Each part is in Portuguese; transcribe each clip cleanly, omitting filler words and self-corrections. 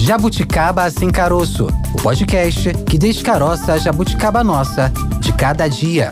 Jabuticaba Sem Caroço, o podcast que descaroça a jabuticaba nossa de cada dia.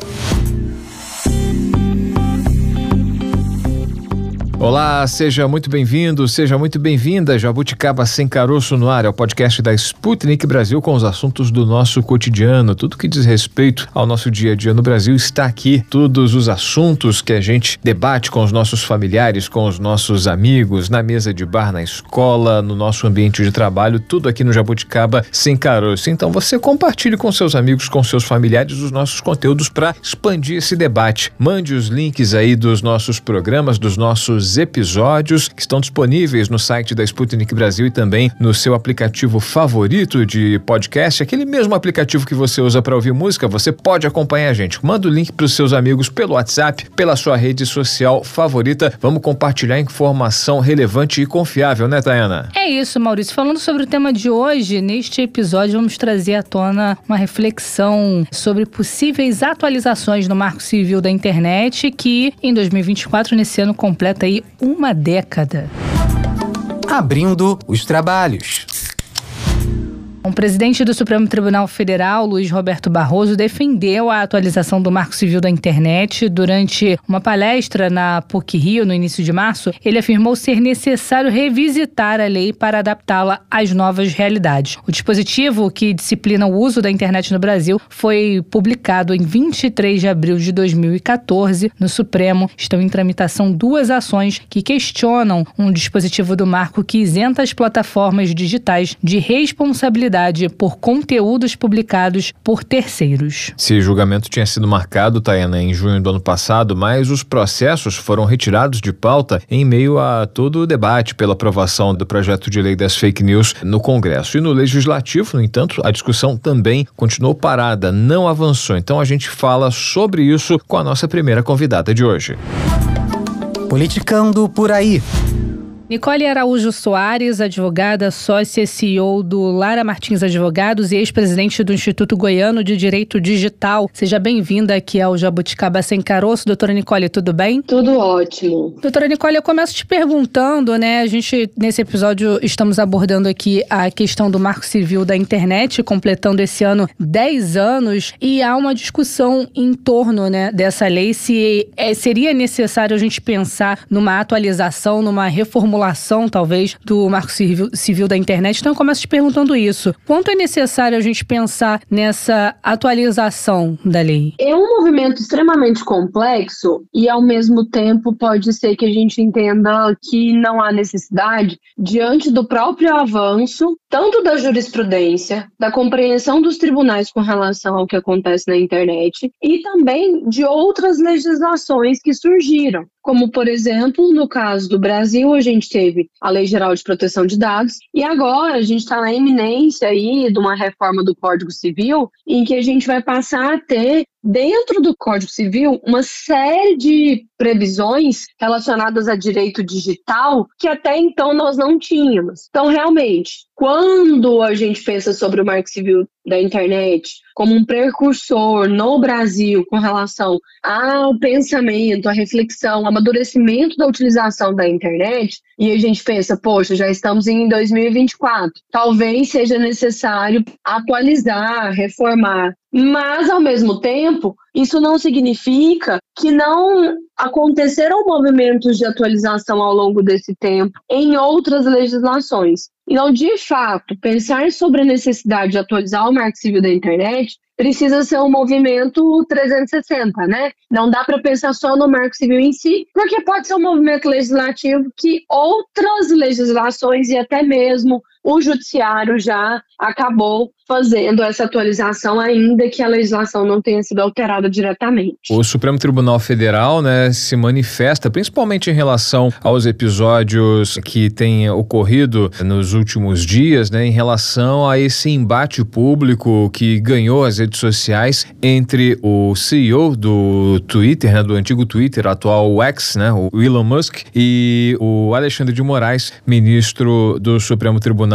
Olá, seja muito bem-vindo, seja muito bem-vinda. Jabuticaba Sem Caroço no ar, é o podcast da Sputnik Brasil com os assuntos do nosso cotidiano. Tudo que diz respeito ao nosso dia a dia no Brasil está aqui. Todos os assuntos que a gente debate com os nossos familiares, com os nossos amigos, na mesa de bar, na escola, no nosso ambiente de trabalho, tudo aqui no Jabuticaba Sem Caroço. Então você compartilhe com seus amigos, com seus familiares os nossos conteúdos para expandir esse debate. Mande os links aí dos nossos programas, dos nossos episódios que estão disponíveis no site da Sputnik Brasil e também no seu aplicativo favorito de podcast, aquele mesmo aplicativo que você usa para ouvir música. Você pode acompanhar a gente. Manda o link para os seus amigos pelo WhatsApp, pela sua rede social favorita. Vamos compartilhar informação relevante e confiável, né, Tayana? É isso, Maurício. Falando sobre o tema de hoje, neste episódio vamos trazer à tona uma reflexão sobre possíveis atualizações no Marco Civil da Internet que, em 2024, nesse ano, completa aí uma década. Abrindo os trabalhos. O presidente do Supremo Tribunal Federal, Luiz Roberto Barroso, defendeu a atualização do Marco Civil da Internet durante uma palestra na PUC-Rio, no início de março. Ele afirmou ser necessário revisitar a lei para adaptá-la às novas realidades. O dispositivo que disciplina o uso da internet no Brasil foi publicado em 23 de abril de 2014. No Supremo estão em tramitação duas ações que questionam um dispositivo do marco que isenta as plataformas digitais de responsabilidade por conteúdos publicados por terceiros. Esse julgamento tinha sido marcado, Tayana, em junho do ano passado, mas os processos foram retirados de pauta em meio a todo o debate pela aprovação do projeto de lei das fake news no Congresso. E no Legislativo, no entanto, a discussão também continuou parada, não avançou. Então a gente fala sobre isso com a nossa primeira convidada de hoje. Politicando por aí. Nicole Araújo Soares, advogada, sócia CEO do Lara Martins Advogados e ex-presidente do Instituto Goiano de Direito Digital. Seja bem-vinda aqui ao Jabuticaba Sem Caroço. Doutora Nicole, tudo bem? Tudo ótimo. Doutora Nicole, eu começo te perguntando, né? A gente, nesse episódio, estamos abordando aqui a questão do Marco Civil da Internet, completando esse ano 10 anos, e há uma discussão em torno, né, dessa lei, se seria necessário a gente pensar numa atualização, numa reformulação talvez, do Marco Civil da Internet. Então eu começo te perguntando isso. Quanto é necessário a gente pensar nessa atualização da lei? É um movimento extremamente complexo e, ao mesmo tempo, pode ser que a gente entenda que não há necessidade diante do próprio avanço, tanto da jurisprudência, da compreensão dos tribunais com relação ao que acontece na internet e também de outras legislações que surgiram. Como, por exemplo, no caso do Brasil, a gente teve a Lei Geral de Proteção de Dados e agora a gente está na iminência aí de uma reforma do Código Civil em que a gente vai passar a ter dentro do Código Civil uma série de previsões relacionadas a direito digital que até então nós não tínhamos. Então, realmente, quando a gente pensa sobre o Marco Civil da Internet como um precursor no Brasil com relação ao pensamento, à reflexão, ao amadurecimento da utilização da internet, e a gente pensa, poxa, já estamos em 2024, talvez seja necessário atualizar, reformar. Mas, ao mesmo tempo, isso não significa que não aconteceram movimentos de atualização ao longo desse tempo em outras legislações. Então, de fato, pensar sobre a necessidade de atualizar o Marco Civil da Internet precisa ser um movimento 360, né? Não dá para pensar só no Marco Civil em si, porque pode ser um movimento legislativo que outras legislações e até mesmo o judiciário já acabou fazendo essa atualização, ainda que a legislação não tenha sido alterada diretamente. O Supremo Tribunal Federal, né, se manifesta principalmente em relação aos episódios que têm ocorrido nos últimos dias, né, em relação a esse embate público que ganhou as redes sociais entre o CEO do Twitter, né, do antigo Twitter, atual X, né, o Elon Musk, e o Alexandre de Moraes, ministro do Supremo Tribunal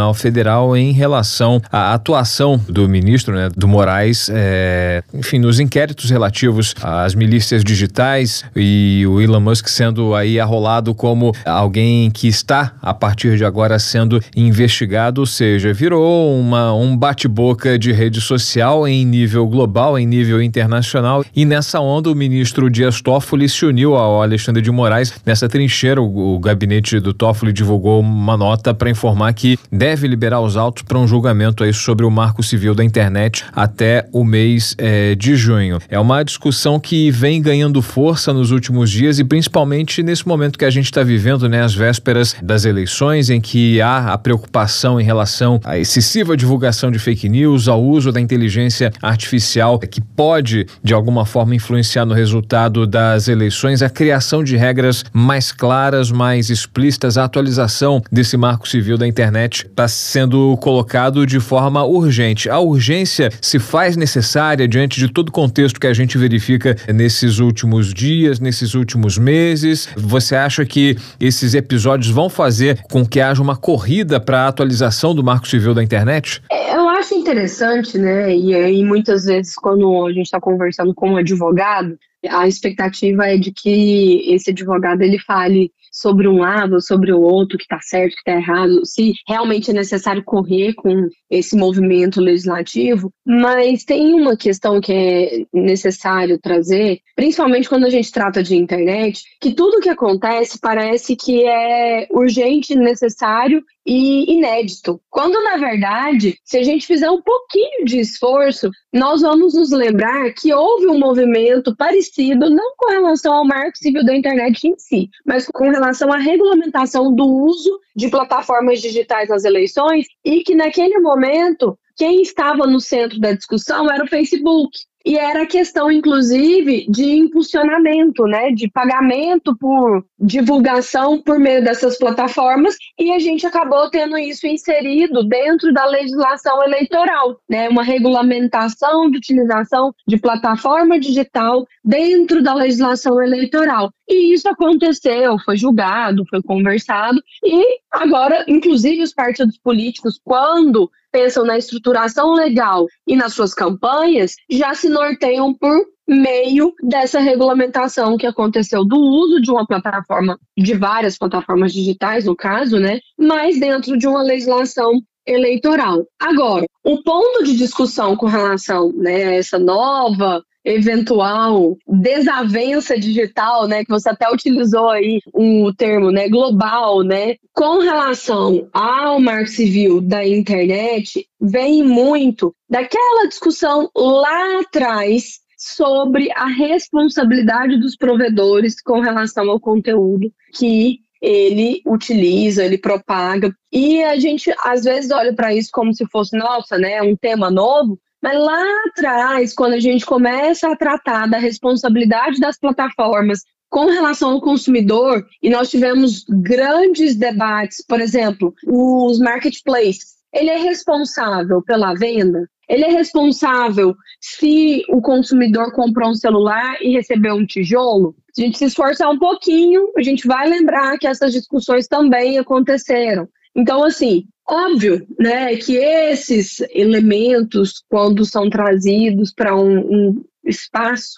Tribunal Federal em relação à atuação do ministro, né, do Moraes, enfim, nos inquéritos relativos às milícias digitais e o Elon Musk sendo aí arrolado como alguém que está, a partir de agora, sendo investigado, ou seja, virou um bate-boca de rede social em nível global, em nível internacional, e nessa onda o ministro Dias Toffoli se uniu ao Alexandre de Moraes nessa trincheira. O gabinete do Toffoli divulgou uma nota para informar que deve liberar os autos para um julgamento aí sobre o Marco Civil da Internet até o mês de junho. É uma discussão que vem ganhando força nos últimos dias e principalmente nesse momento que a gente está vivendo, né, às vésperas das eleições, em que há a preocupação em relação à excessiva divulgação de fake news, ao uso da inteligência artificial que pode, de alguma forma, influenciar no resultado das eleições, a criação de regras mais claras, mais explícitas, a atualização desse Marco Civil da Internet está sendo colocado de forma urgente. A urgência se faz necessária diante de todo o contexto que a gente verifica nesses últimos dias, nesses últimos meses. Você acha que esses episódios vão fazer com que haja uma corrida para a atualização do Marco Civil da Internet? Eu acho interessante, né? E aí muitas vezes quando a gente está conversando com um advogado, a expectativa é de que esse advogado ele fale sobre um lado, sobre o outro, que está certo, que está errado, se realmente é necessário correr com esse movimento legislativo, mas tem uma questão que é necessário trazer, principalmente quando a gente trata de internet, que tudo que acontece parece que é urgente, necessário e inédito. Quando, na verdade, se a gente fizer um pouquinho de esforço, nós vamos nos lembrar que houve um movimento parecido, não com relação ao Marco Civil da Internet em si, mas com relação à regulamentação do uso de plataformas digitais nas eleições, e que naquele momento, quem estava no centro da discussão era o Facebook. E era questão, inclusive, de impulsionamento, né, de pagamento por divulgação por meio dessas plataformas, e a gente acabou tendo isso inserido dentro da legislação eleitoral, né, uma regulamentação de utilização de plataforma digital dentro da legislação eleitoral. E isso aconteceu, foi julgado, foi conversado, e agora, inclusive, os partidos políticos, quando pensam na estruturação legal e nas suas campanhas, já se norteiam por meio dessa regulamentação que aconteceu do uso de uma plataforma, de várias plataformas digitais, no caso, né, mas dentro de uma legislação eleitoral. Agora, o ponto de discussão com relação, né, a essa nova eventual desavença digital, né, que você até utilizou aí o termo, né, global, né, com relação ao Marco Civil da Internet, vem muito daquela discussão lá atrás sobre a responsabilidade dos provedores com relação ao conteúdo que ele utiliza, ele propaga, e a gente às vezes olha para isso como se fosse, nossa, né, um tema novo. Mas lá atrás, quando a gente começa a tratar da responsabilidade das plataformas com relação ao consumidor, e nós tivemos grandes debates, por exemplo, os marketplaces, ele é responsável pela venda? Ele é responsável se o consumidor comprou um celular e recebeu um tijolo? Se a gente se esforçar um pouquinho, a gente vai lembrar que essas discussões também aconteceram. Então, assim, óbvio, né, que esses elementos, quando são trazidos para um espaço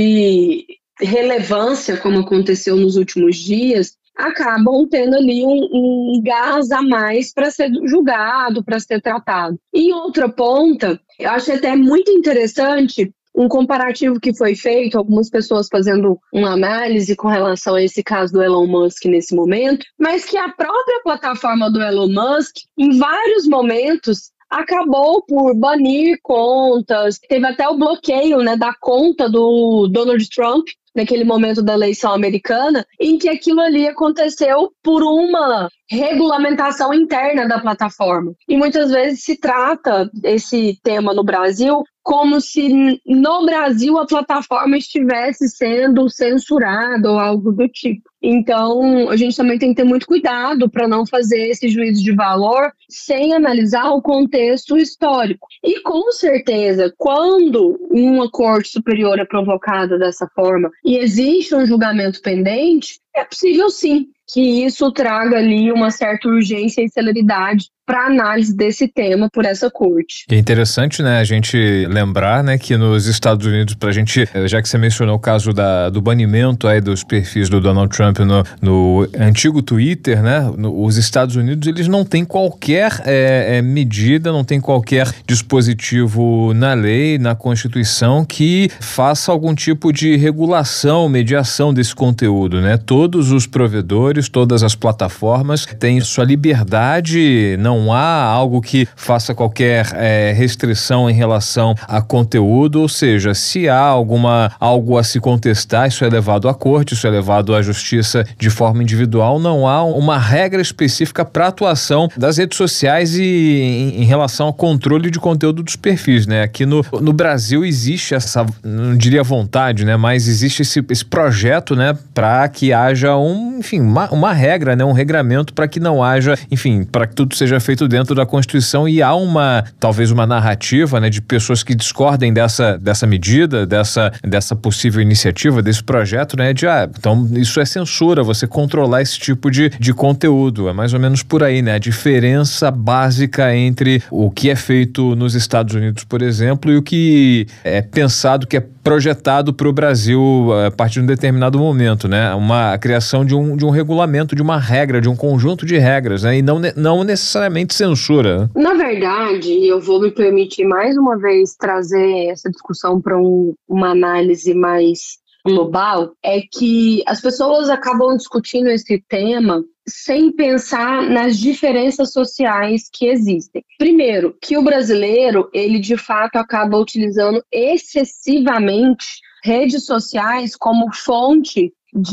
de relevância, como aconteceu nos últimos dias, acabam tendo ali um gás a mais para ser julgado, para ser tratado. Em outra ponta, eu acho até muito interessante um comparativo que foi feito, algumas pessoas fazendo uma análise com relação a esse caso do Elon Musk nesse momento, mas que a própria plataforma do Elon Musk, em vários momentos, acabou por banir contas, teve até o bloqueio, né, da conta do Donald Trump, naquele momento da eleição americana, em que aquilo ali aconteceu por uma regulamentação interna da plataforma. E muitas vezes se trata esse tema no Brasil como se no Brasil a plataforma estivesse sendo censurada ou algo do tipo. Então, a gente também tem que ter muito cuidado para não fazer esse juízo de valor sem analisar o contexto histórico. E, com certeza, quando uma corte superior é provocada dessa forma e existe um julgamento pendente, é possível sim que isso traga ali uma certa urgência e celeridade para análise desse tema por essa corte. É interessante, né, a gente lembrar, né, que nos Estados Unidos, pra gente, já que você mencionou o caso do banimento aí dos perfis do Donald Trump no antigo Twitter, né, os Estados Unidos, eles não têm qualquer medida, não tem qualquer dispositivo na lei, na Constituição, que faça algum tipo de regulação, mediação desse conteúdo, né? Todos os provedores, todas as plataformas têm sua liberdade, não há algo que faça qualquer restrição em relação a conteúdo, ou seja, se há algo a se contestar, isso é levado à corte, isso é levado à justiça de forma individual, não há uma regra específica para a atuação das redes sociais e em relação ao controle de conteúdo dos perfis, né? Aqui no Brasil existe essa, não diria vontade, né? Mas existe esse projeto, né? Para que haja uma regra, né? Um regramento para que não haja, enfim, para que tudo seja feito dentro da Constituição, e há talvez uma narrativa, né? De pessoas que discordem dessa medida, dessa possível iniciativa, desse projeto, né? Então isso é censura, você controlar esse tipo de conteúdo. É mais ou menos por aí, né? A diferença básica entre o que é feito nos Estados Unidos, por exemplo, e o que é pensado, que é projetado para o Brasil a partir de um determinado momento, né? A criação de um regulamento, de uma regra, de um conjunto de regras, né? E não necessariamente censura. Na verdade, eu vou me permitir mais uma vez trazer essa discussão para uma análise mais global, é que as pessoas acabam discutindo esse tema sem pensar nas diferenças sociais que existem. Primeiro, que o brasileiro, ele de fato acaba utilizando excessivamente redes sociais como fonte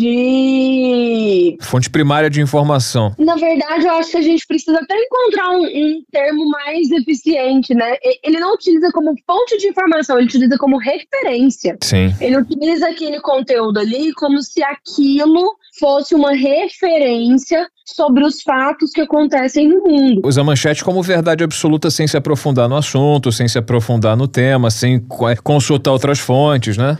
primária de informação. Na verdade, eu acho que a gente precisa até encontrar um termo mais eficiente, né? Ele não utiliza como fonte de informação, ele utiliza como referência. Sim. Ele utiliza aquele conteúdo ali como se aquilo fosse uma referência sobre os fatos que acontecem no mundo. Usa a manchete como verdade absoluta sem se aprofundar no assunto, sem se aprofundar no tema, sem consultar outras fontes, né?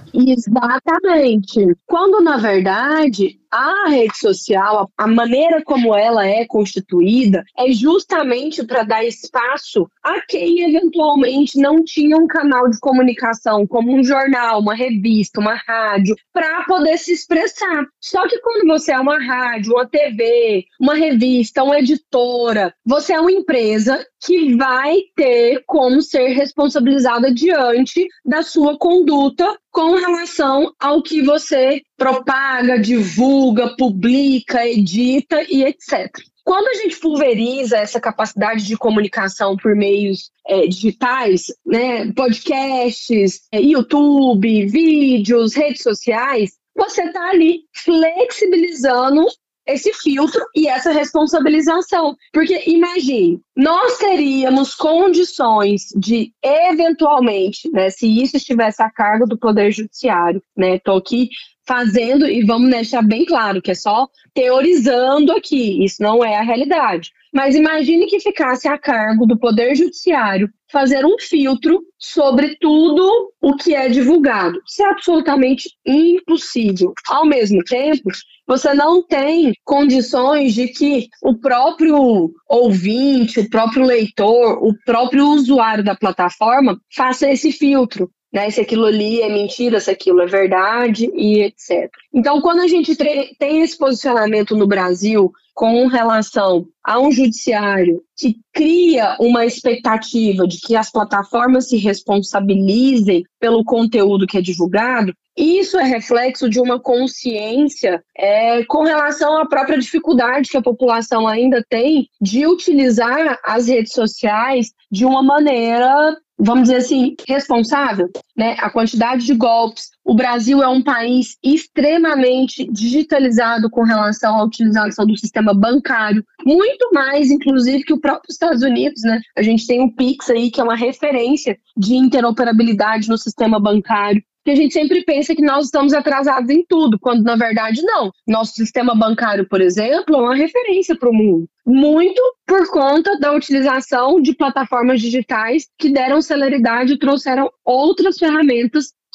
Exatamente. Quando, na verdade, a rede social, a maneira como ela é constituída, é justamente para dar espaço a quem eventualmente não tinha um canal de comunicação, como um jornal, uma revista, uma rádio, para poder se expressar. Só que quando você é uma rádio, uma TV, uma revista, uma editora, você é uma empresa que vai ter como ser responsabilizada diante da sua conduta com relação ao que você propaga, divulga, publica, edita e etc. Quando a gente pulveriza essa capacidade de comunicação por meios digitais, né, podcasts, YouTube, vídeos, redes sociais, você está ali flexibilizando esse filtro e essa responsabilização. Porque, imagine, nós teríamos condições de, eventualmente, né, se isso estivesse a cargo do Poder Judiciário, né, estou aqui fazendo, e vamos deixar bem claro que é só teorizando aqui, isso não é a realidade. Mas imagine que ficasse a cargo do Poder Judiciário fazer um filtro sobre tudo o que é divulgado. Isso é absolutamente impossível. Ao mesmo tempo, você não tem condições de que o próprio ouvinte, o próprio leitor, o próprio usuário da plataforma faça esse filtro, né? Se aquilo ali é mentira, se aquilo é verdade e etc. Então, quando a gente tem esse posicionamento no Brasil com relação a um judiciário que cria uma expectativa de que as plataformas se responsabilizem pelo conteúdo que é divulgado, isso é reflexo de uma consciência com relação à própria dificuldade que a população ainda tem de utilizar as redes sociais de uma maneira, vamos dizer assim, responsável, né? A quantidade de golpes. O Brasil é um país extremamente digitalizado com relação à utilização do sistema bancário, muito mais, inclusive, que o próprio Estados Unidos, né? A gente tem o Pix aí, que é uma referência de interoperabilidade no sistema bancário. Que a gente sempre pensa que nós estamos atrasados em tudo, quando na verdade não. Nosso sistema bancário, por exemplo, é uma referência para o mundo. Muito por conta da utilização de plataformas digitais que deram celeridade e trouxeram outras ferramentas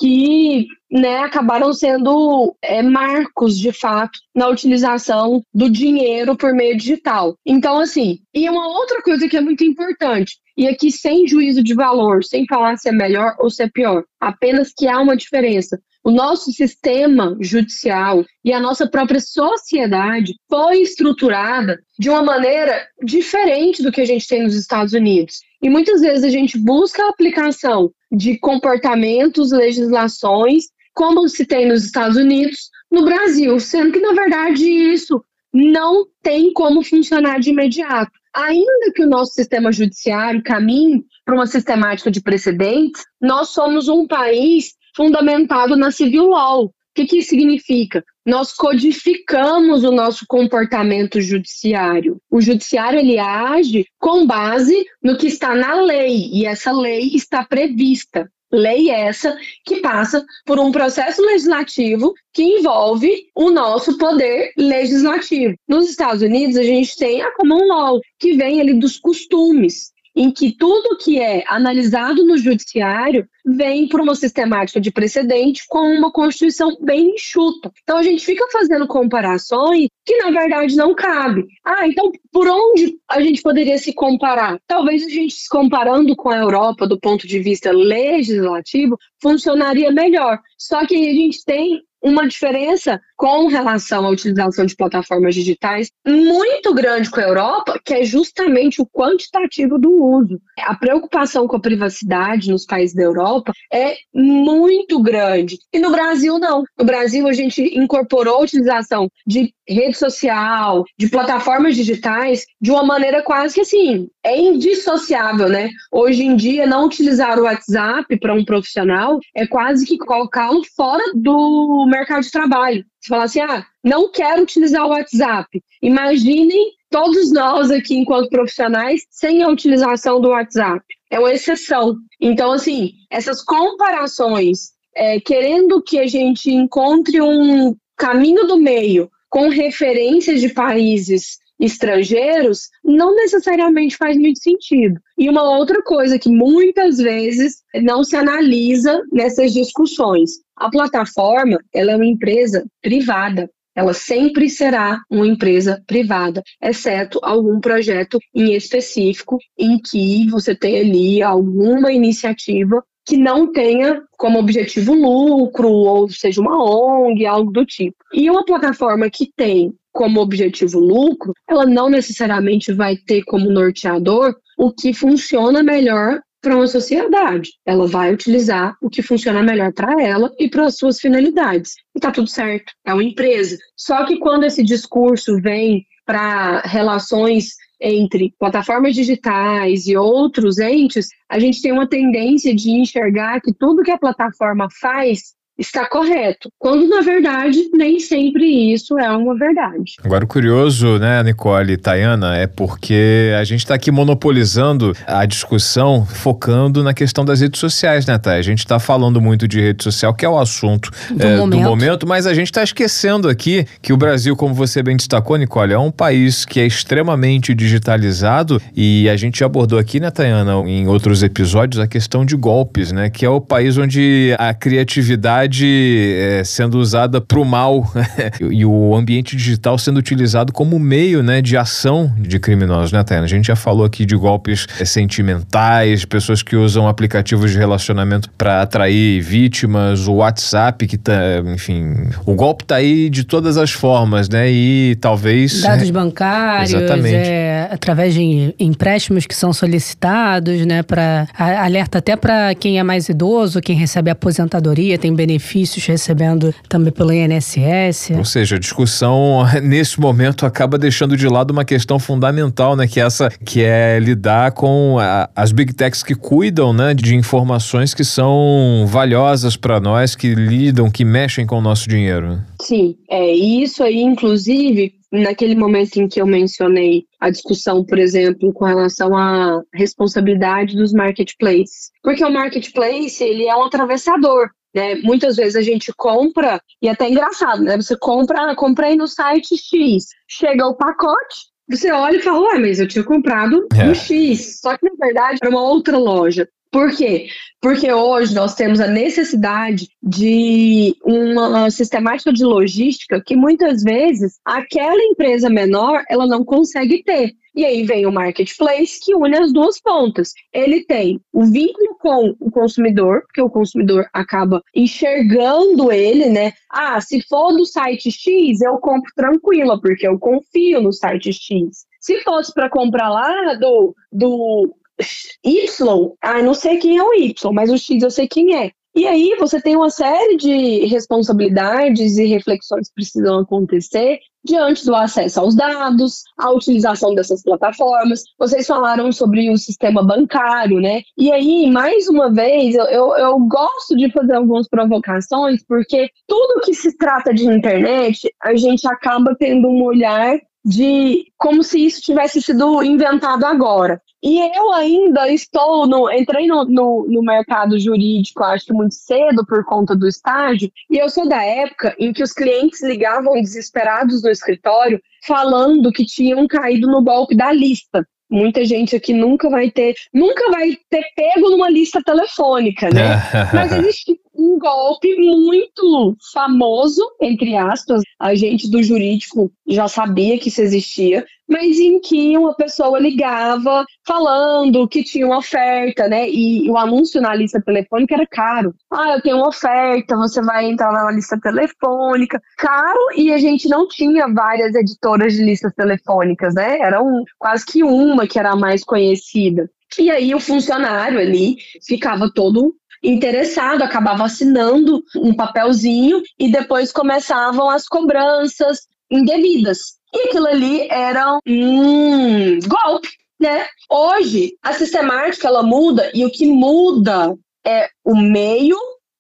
que acabaram sendo marcos, de fato, na utilização do dinheiro por meio digital. Então, assim, e uma outra coisa que é muito importante, e aqui sem juízo de valor, sem falar se é melhor ou se é pior, apenas que há uma diferença. O nosso sistema judicial e a nossa própria sociedade foi estruturada de uma maneira diferente do que a gente tem nos Estados Unidos. E muitas vezes a gente busca a aplicação de comportamentos, legislações, como se tem nos Estados Unidos, no Brasil, sendo que, na verdade, isso não tem como funcionar de imediato. Ainda que o nosso sistema judiciário caminhe para uma sistemática de precedentes, nós somos um país fundamentado na civil law. O que isso significa? Nós codificamos o nosso comportamento judiciário. O judiciário, ele age com base no que está na lei, e essa lei está prevista. Lei essa que passa por um processo legislativo que envolve o nosso poder legislativo. Nos Estados Unidos, a gente tem a common law, que vem ali dos costumes, em que tudo que é analisado no judiciário vem por uma sistemática de precedente com uma Constituição bem enxuta. Então a gente fica fazendo comparações que na verdade não cabe. Então por onde a gente poderia se comparar? Talvez a gente se comparando com a Europa do ponto de vista legislativo funcionaria melhor. Só que a gente tem uma diferença com relação à utilização de plataformas digitais muito grande com a Europa, que é justamente o quantitativo do uso. A preocupação com a privacidade nos países da Europa é muito grande. E no Brasil, não. No Brasil, a gente incorporou a utilização de rede social, de plataformas digitais, de uma maneira quase que assim, é indissociável, né? Hoje em dia, não utilizar o WhatsApp para um profissional é quase que colocá-lo fora do mercado de trabalho. Você fala assim, não quero utilizar o WhatsApp. Imaginem todos nós aqui, enquanto profissionais, sem a utilização do WhatsApp. É uma exceção. Então, assim, essas comparações, querendo que a gente encontre um caminho do meio com referências de países estrangeiros, não necessariamente faz muito sentido. E uma outra coisa que muitas vezes não se analisa nessas discussões. A plataforma, ela é uma empresa privada. Ela sempre será uma empresa privada, exceto algum projeto em específico em que você tem ali alguma iniciativa que não tenha como objetivo lucro, ou seja, uma ONG, algo do tipo. E uma plataforma que tem como objetivo lucro, ela não necessariamente vai ter como norteador o que funciona melhor para uma sociedade. Ela vai utilizar o que funciona melhor para ela e para as suas finalidades. E tá tudo certo, é uma empresa. Só que quando esse discurso vem para relações entre plataformas digitais e outros entes, a gente tem uma tendência de enxergar que tudo que a plataforma faz está correto, quando na verdade nem sempre isso é uma verdade. Agora o curioso, né, Nicole e Tayana, é porque a gente está aqui monopolizando a discussão, focando na questão das redes sociais, né, Thay? A gente está falando muito de rede social, que é o assunto do momento, mas a gente está esquecendo aqui que o Brasil, como você bem destacou, Nicole, é um país que é extremamente digitalizado, e a gente já abordou aqui, né, Tayana, em outros episódios, a questão de golpes, né, que é o país onde a criatividade sendo usada para o mal e o ambiente digital sendo utilizado como meio, né, de ação de criminosos, né, Tayana? A gente já falou aqui de golpes sentimentais, pessoas que usam aplicativos de relacionamento para atrair vítimas, o WhatsApp que tá, enfim, o golpe tá aí de todas as formas, né, e talvez... Dados bancários, através de empréstimos que são solicitados, né, alerta até para quem é mais idoso, quem recebe aposentadoria, tem benefícios recebendo também pelo INSS. Ou seja, a discussão nesse momento acaba deixando de lado uma questão fundamental, né, que é lidar com as big techs que cuidam, né, de informações que são valiosas para nós, que lidam, que mexem com o nosso dinheiro. Sim, isso aí, inclusive, naquele momento em que eu mencionei a discussão, por exemplo, com relação à responsabilidade dos marketplaces. Porque o marketplace, ele é um atravessador. Né? Muitas vezes a gente compra, e até é engraçado, né? Você comprei no site X, chega o pacote, você olha e fala, mas eu tinha comprado no X, só que na verdade era uma outra loja. Por quê? Porque hoje nós temos a necessidade de uma sistemática de logística que muitas vezes aquela empresa menor ela não consegue ter. E aí vem o marketplace que une as duas pontas. Ele tem o vínculo com o consumidor, porque o consumidor acaba enxergando ele, né? Se for do site X, eu compro tranquila, porque eu confio no site X. Se fosse para comprar lá do Y, não sei quem é o Y, mas o X eu sei quem é. E aí você tem uma série de responsabilidades e reflexões que precisam acontecer diante do acesso aos dados, a utilização dessas plataformas. Vocês falaram sobre o sistema bancário, né? E aí, mais uma vez, eu gosto de fazer algumas provocações, porque tudo que se trata de internet, a gente acaba tendo um olhar de como se isso tivesse sido inventado agora. E eu ainda entrei no mercado jurídico, acho que muito cedo por conta do estágio, e eu sou da época em que os clientes ligavam desesperados no escritório falando que tinham caído no golpe da lista. Muita gente aqui nunca vai ter pego numa lista telefônica, né? Mas existe um golpe muito famoso, entre aspas, a gente do jurídico já sabia que isso existia, mas em que uma pessoa ligava falando que tinha uma oferta, né? E o anúncio na lista telefônica era caro. Eu tenho uma oferta, você vai entrar na lista telefônica. Caro, e a gente não tinha várias editoras de listas telefônicas, né? Era quase que uma que era a mais conhecida. E aí o funcionário ali ficava todo interessado, acabava assinando um papelzinho e depois começavam as cobranças indevidas. E aquilo ali era um golpe, né? Hoje, a sistemática, ela muda, e o que muda é o meio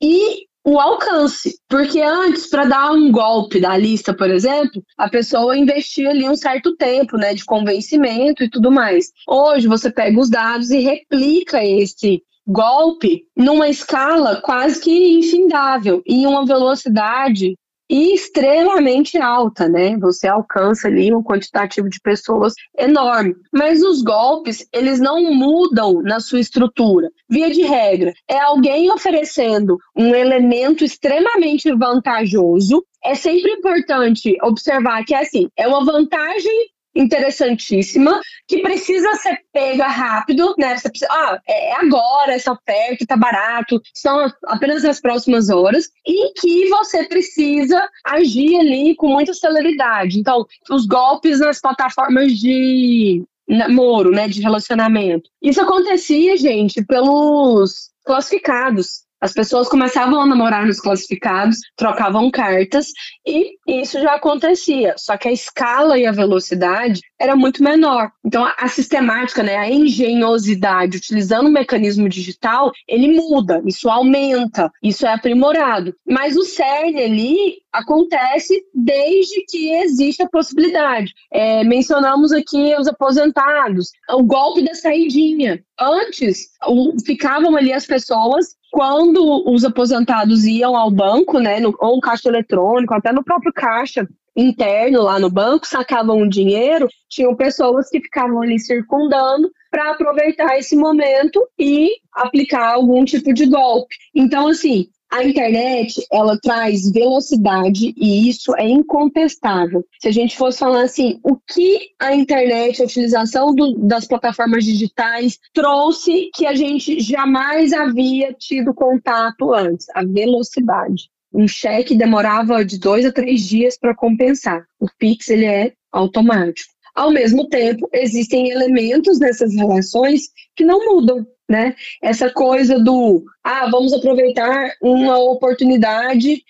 e o alcance. Porque antes, para dar um golpe da lista, por exemplo, a pessoa investia ali um certo tempo, né, de convencimento e tudo mais. Hoje, você pega os dados e replica esse golpe numa escala quase que infindável, em uma velocidade extremamente alta, né? Você alcança ali um quantitativo de pessoas enorme. Mas os golpes, eles não mudam na sua estrutura. Via de regra, é alguém oferecendo um elemento extremamente vantajoso. É sempre importante observar que é uma vantagem interessantíssima, que precisa ser pega rápido, né? Você precisa, é agora essa oferta, tá barato, são apenas as próximas horas, e que você precisa agir ali com muita celeridade. Então, os golpes nas plataformas de namoro, né, de relacionamento. Isso acontecia, gente, pelos classificados. As pessoas começavam a namorar nos classificados, trocavam cartas, e isso já acontecia. Só que a escala e a velocidade era muito menor. Então, a sistemática, né, a engenhosidade, utilizando o mecanismo digital, ele muda, isso aumenta, isso é aprimorado. Mas o cerne ali acontece desde que existe a possibilidade. Mencionamos aqui os aposentados, o golpe da saidinha. Antes, ficavam ali as pessoas, quando os aposentados iam ao banco, né, ou no caixa eletrônico, até no próprio caixa interno lá no banco, sacavam o dinheiro, tinham pessoas que ficavam ali circundando para aproveitar esse momento e aplicar algum tipo de golpe. Então, assim, a internet, ela traz velocidade e isso é incontestável. Se a gente fosse falar assim, o que a internet, a utilização das plataformas digitais trouxe que a gente jamais havia tido contato antes? A velocidade. Um cheque demorava de 2 a 3 dias para compensar. O Pix, ele é automático. Ao mesmo tempo, existem elementos nessas relações que não mudam, né? Essa coisa do, vamos aproveitar uma oportunidade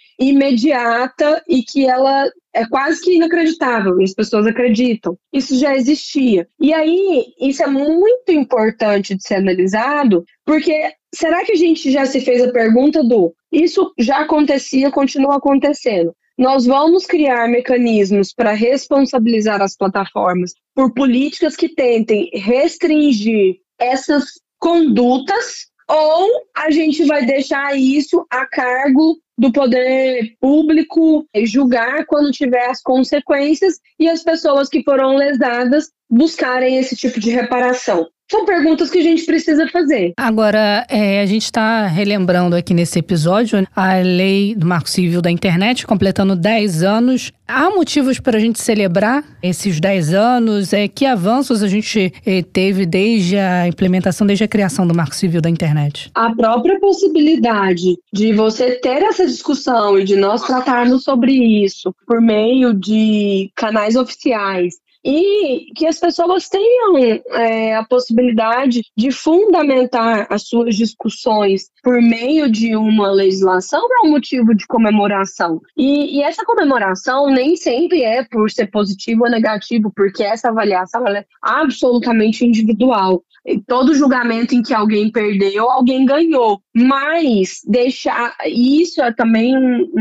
imediata e que ela é quase que inacreditável, e as pessoas acreditam. Isso já existia. E aí, isso é muito importante de ser analisado, porque será que a gente já se fez a pergunta isso já acontecia, continua acontecendo? Nós vamos criar mecanismos para responsabilizar as plataformas por políticas que tentem restringir essas condutas, ou a gente vai deixar isso a cargo do poder público julgar quando tiver as consequências e as pessoas que foram lesadas buscarem esse tipo de reparação? São perguntas que a gente precisa fazer. Agora, a gente está relembrando aqui nesse episódio a lei do Marco Civil da Internet, completando 10 anos. Há motivos para a gente celebrar esses 10 anos? Que avanços a gente teve desde a implementação, desde a criação do Marco Civil da Internet? A própria possibilidade de você ter essa discussão e de nós tratarmos sobre isso por meio de canais oficiais, e que as pessoas tenham a possibilidade de fundamentar as suas discussões por meio de uma legislação é um motivo de comemoração. E essa comemoração nem sempre é por ser positivo ou negativo, porque essa avaliação ela é absolutamente individual. Todo julgamento em que alguém perdeu, alguém ganhou. Mas isso é também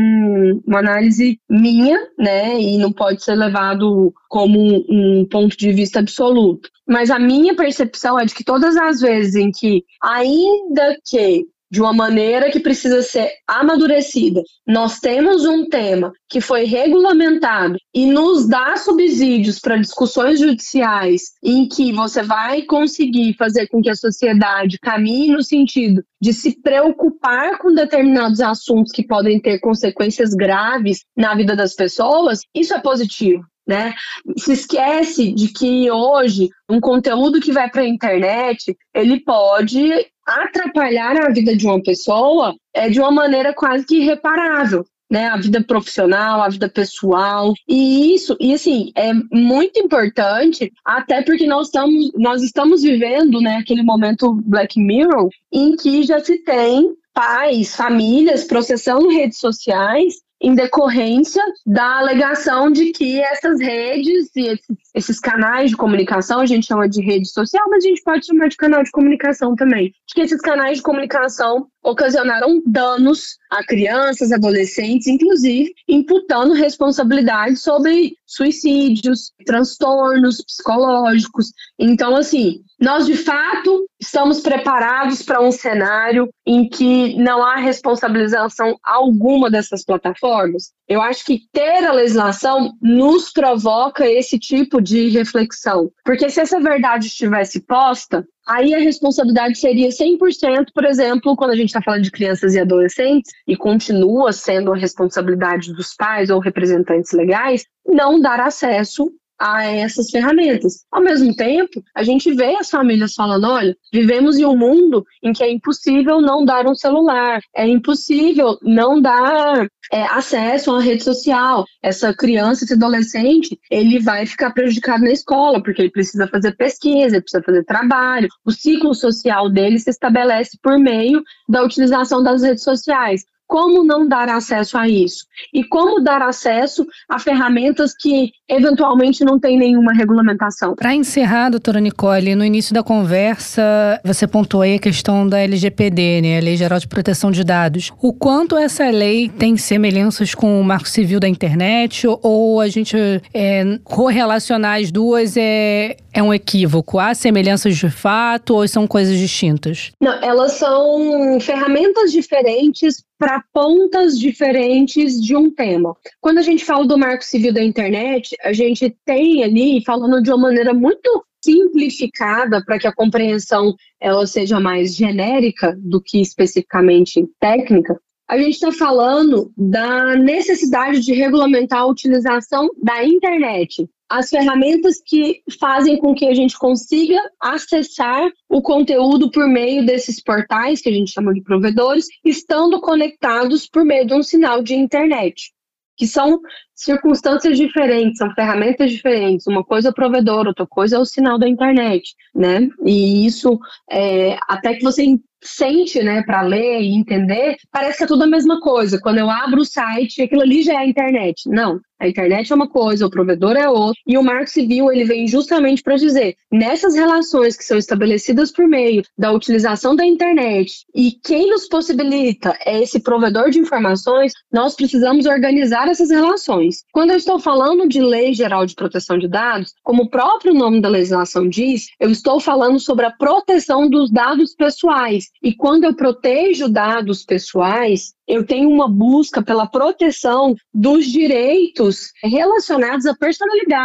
uma análise minha, né? E não pode ser levado como um ponto de vista absoluto. Mas a minha percepção é de que todas as vezes em que, ainda que de uma maneira que precisa ser amadurecida, nós temos um tema que foi regulamentado e nos dá subsídios para discussões judiciais em que você vai conseguir fazer com que a sociedade caminhe no sentido de se preocupar com determinados assuntos que podem ter consequências graves na vida das pessoas, isso é positivo. Né? Se esquece de que hoje um conteúdo que vai para a internet, ele pode atrapalhar a vida de uma pessoa de uma maneira quase que irreparável. Né, a vida profissional, a vida pessoal, e assim, é muito importante, até porque nós estamos vivendo, né, aquele momento Black Mirror, em que já se tem pais, famílias processando redes sociais em decorrência da alegação de que essas redes e esses canais de comunicação, a gente chama de rede social, mas a gente pode chamar de canal de comunicação também, de que esses canais de comunicação ocasionaram danos a crianças, adolescentes, inclusive imputando responsabilidade sobre suicídios, transtornos psicológicos. Então, assim, nós de fato estamos preparados para um cenário em que não há responsabilização alguma dessas plataformas. Eu acho que ter a legislação nos provoca esse tipo de reflexão, porque se essa verdade estivesse posta, aí a responsabilidade seria 100%, por exemplo, quando a gente está falando de crianças e adolescentes, e continua sendo a responsabilidade dos pais ou representantes legais, não dar acesso a essas ferramentas. Ao mesmo tempo, a gente vê as famílias falando, olha, vivemos em um mundo em que é impossível não dar um celular, é impossível não dar acesso a uma rede social. Essa criança, esse adolescente, ele vai ficar prejudicado na escola, porque ele precisa fazer pesquisa, ele precisa fazer trabalho. O ciclo social dele se estabelece por meio da utilização das redes sociais. Como não dar acesso a isso? E como dar acesso a ferramentas que, eventualmente, não têm nenhuma regulamentação? Para encerrar, doutora Nicole, no início da conversa, você pontuou aí a questão da LGPD, né, a Lei Geral de Proteção de Dados. O quanto essa lei tem semelhanças com o Marco Civil da Internet, ou a gente correlacionar as duas é um equívoco? Há semelhanças de fato ou são coisas distintas? Não, elas são ferramentas diferentes para pontas diferentes de um tema. Quando a gente fala do Marco Civil da Internet, a gente tem ali, falando de uma maneira muito simplificada para que a compreensão ela seja mais genérica do que especificamente técnica, a gente está falando da necessidade de regulamentar a utilização da internet. As ferramentas que fazem com que a gente consiga acessar o conteúdo por meio desses portais, que a gente chama de provedores, estando conectados por meio de um sinal de internet, que são circunstâncias diferentes, são ferramentas diferentes. Uma coisa é o provedor, outra coisa é o sinal da internet, né? E isso, até que você sente, né, para ler e entender, parece que é tudo a mesma coisa. Quando eu abro o site, aquilo ali já é a internet. Não, a internet é uma coisa, o provedor é outra. E o Marco Civil, ele vem justamente para dizer, nessas relações que são estabelecidas por meio da utilização da internet, e quem nos possibilita é esse provedor de informações, nós precisamos organizar essas relações. Quando eu estou falando de Lei Geral de Proteção de Dados, como o próprio nome da legislação diz, eu estou falando sobre a proteção dos dados pessoais. E quando eu protejo dados pessoais, eu tenho uma busca pela proteção dos direitos relacionados à personalidade.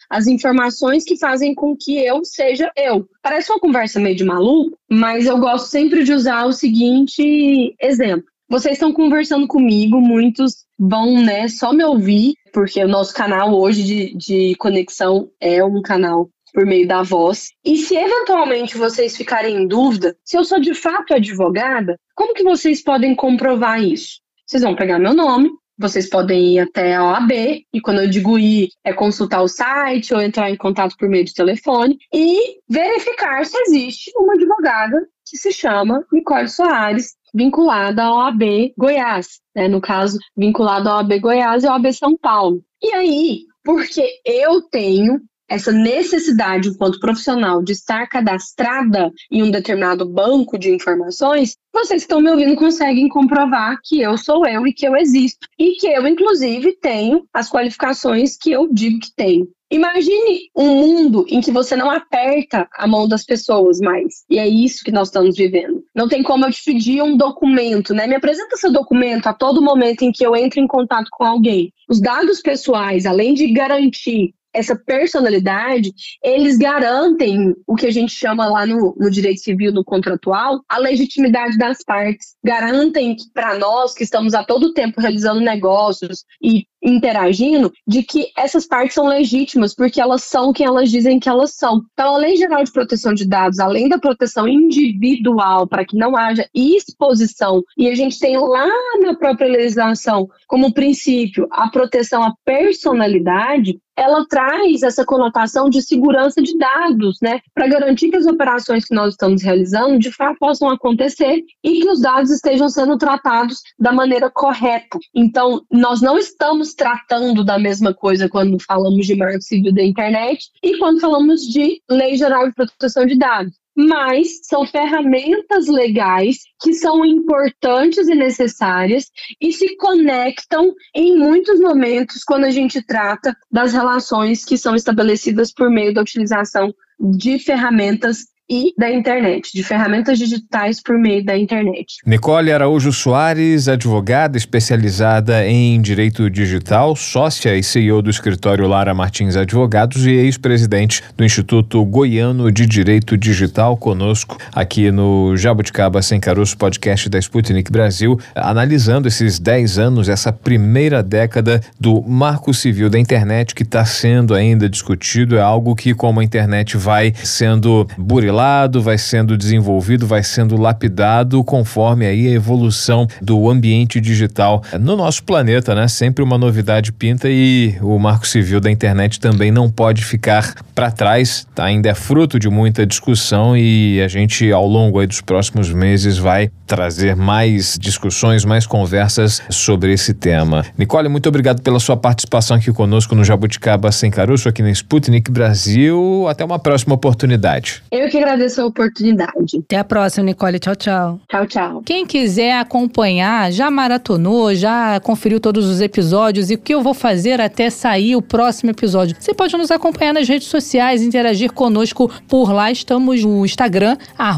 as informações que fazem com que eu seja eu. Parece uma conversa meio de maluco, mas eu gosto sempre de usar o seguinte exemplo. Vocês estão conversando comigo, muitos vão, só me ouvir, porque o nosso canal hoje de conexão é um canal por meio da voz. E se eventualmente vocês ficarem em dúvida, se eu sou de fato advogada, como que vocês podem comprovar isso? Vocês vão pegar meu nome, vocês podem ir até a OAB, e quando eu digo ir, é consultar o site ou entrar em contato por meio de telefone e verificar se existe uma advogada que se chama Nicole Soares, vinculada à OAB Goiás, no caso, vinculada à OAB Goiás e à OAB São Paulo. E aí, porque eu tenho essa necessidade, enquanto profissional, de estar cadastrada em um determinado banco de informações, vocês que estão me ouvindo conseguem comprovar que eu sou eu e que eu existo. E que eu, inclusive, tenho as qualificações que eu digo que tenho. Imagine um mundo em que você não aperta a mão das pessoas mais. E é isso que nós estamos vivendo. Não tem como eu te pedir um documento, Me apresenta seu documento a todo momento em que eu entro em contato com alguém. Os dados pessoais, além de garantir essa personalidade, eles garantem o que a gente chama lá no direito civil, no contratual, a legitimidade das partes. Garantem que, para nós que estamos a todo tempo realizando negócios e interagindo, de que essas partes são legítimas, porque elas são quem elas dizem que elas são. Então, a Lei Geral de Proteção de Dados, além da proteção individual, para que não haja exposição, e a gente tem lá na própria legislação, como princípio, a proteção à personalidade, ela traz essa conotação de segurança de dados, para garantir que as operações que nós estamos realizando, de fato, possam acontecer e que os dados estejam sendo tratados da maneira correta. Então, nós não estamos tratando da mesma coisa quando falamos de Marco Civil da Internet e quando falamos de Lei Geral de Proteção de Dados. Mas são ferramentas legais que são importantes e necessárias e se conectam em muitos momentos quando a gente trata das relações que são estabelecidas por meio da utilização de ferramentas e da internet, de ferramentas digitais por meio da internet. Nicole Araújo Soares, advogada especializada em direito digital, sócia e CEO do escritório Lara Martins Advogados e ex-presidente do Instituto Goiano de Direito Digital, conosco aqui no Jabuticaba Sem Caroço, podcast da Sputnik Brasil, analisando esses 10 anos, essa primeira década do Marco Civil da Internet, que está sendo ainda discutido. É algo que, como a internet vai sendo burilada, vai sendo desenvolvido, vai sendo lapidado conforme aí a evolução do ambiente digital no nosso planeta, Sempre uma novidade pinta e o Marco Civil da Internet também não pode ficar para trás, ainda é fruto de muita discussão e a gente ao longo aí dos próximos meses vai trazer mais discussões, mais conversas sobre esse tema. Nicole, muito obrigado pela sua participação aqui conosco no Jabuticaba Sem Caroço, aqui na Sputnik Brasil. Até uma próxima oportunidade. Eu que agradeço a oportunidade. Até a próxima, Nicole. Tchau, tchau. Tchau, tchau. Quem quiser acompanhar, já maratonou, já conferiu todos os episódios e o que eu vou fazer até sair o próximo episódio. Você pode nos acompanhar nas redes sociais, interagir conosco por lá. Estamos no Instagram,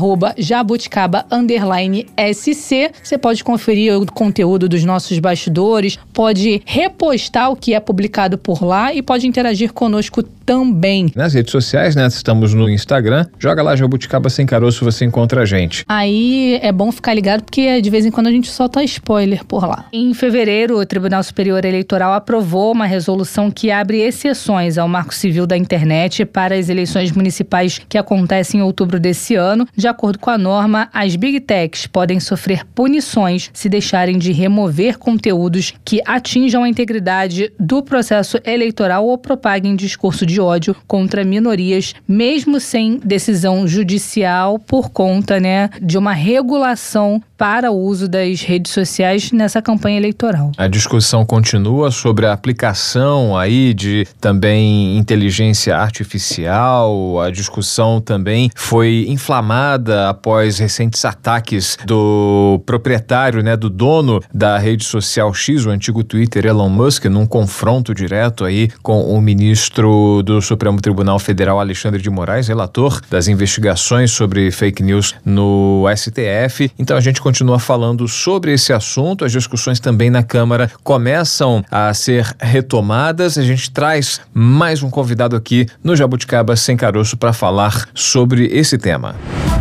@jabuticaba_SC. Você pode conferir o conteúdo dos nossos bastidores, pode repostar o que é publicado por lá e pode interagir conosco também. Nas redes sociais, estamos no Instagram, joga lá Jabuticaba Sem Caroço, você encontra a gente. Aí é bom ficar ligado porque de vez em quando a gente solta spoiler por lá. Em fevereiro, o Tribunal Superior Eleitoral aprovou uma resolução que abre exceções ao Marco Civil da Internet para as eleições municipais que acontecem em outubro desse ano. De acordo com a norma, as Big Techs podem sofrer punições se deixarem de remover conteúdos que atinjam a integridade do processo eleitoral ou propaguem discurso de ódio contra minorias, mesmo sem decisão judicial por conta, de uma regulação para o uso das redes sociais nessa campanha eleitoral. A discussão continua sobre a aplicação aí de também inteligência artificial. A discussão também foi inflamada após recentes ataques do proprietário, do dono da rede social X, o antigo Twitter, Elon Musk, num confronto direto aí com o ministro do Supremo Tribunal Federal, Alexandre de Moraes, relator das investigações investigações sobre fake news no STF. Então a gente continua falando sobre esse assunto. As discussões também na Câmara começam a ser retomadas. A gente traz mais um convidado aqui no Jabuticaba Sem Caroço para falar sobre esse tema.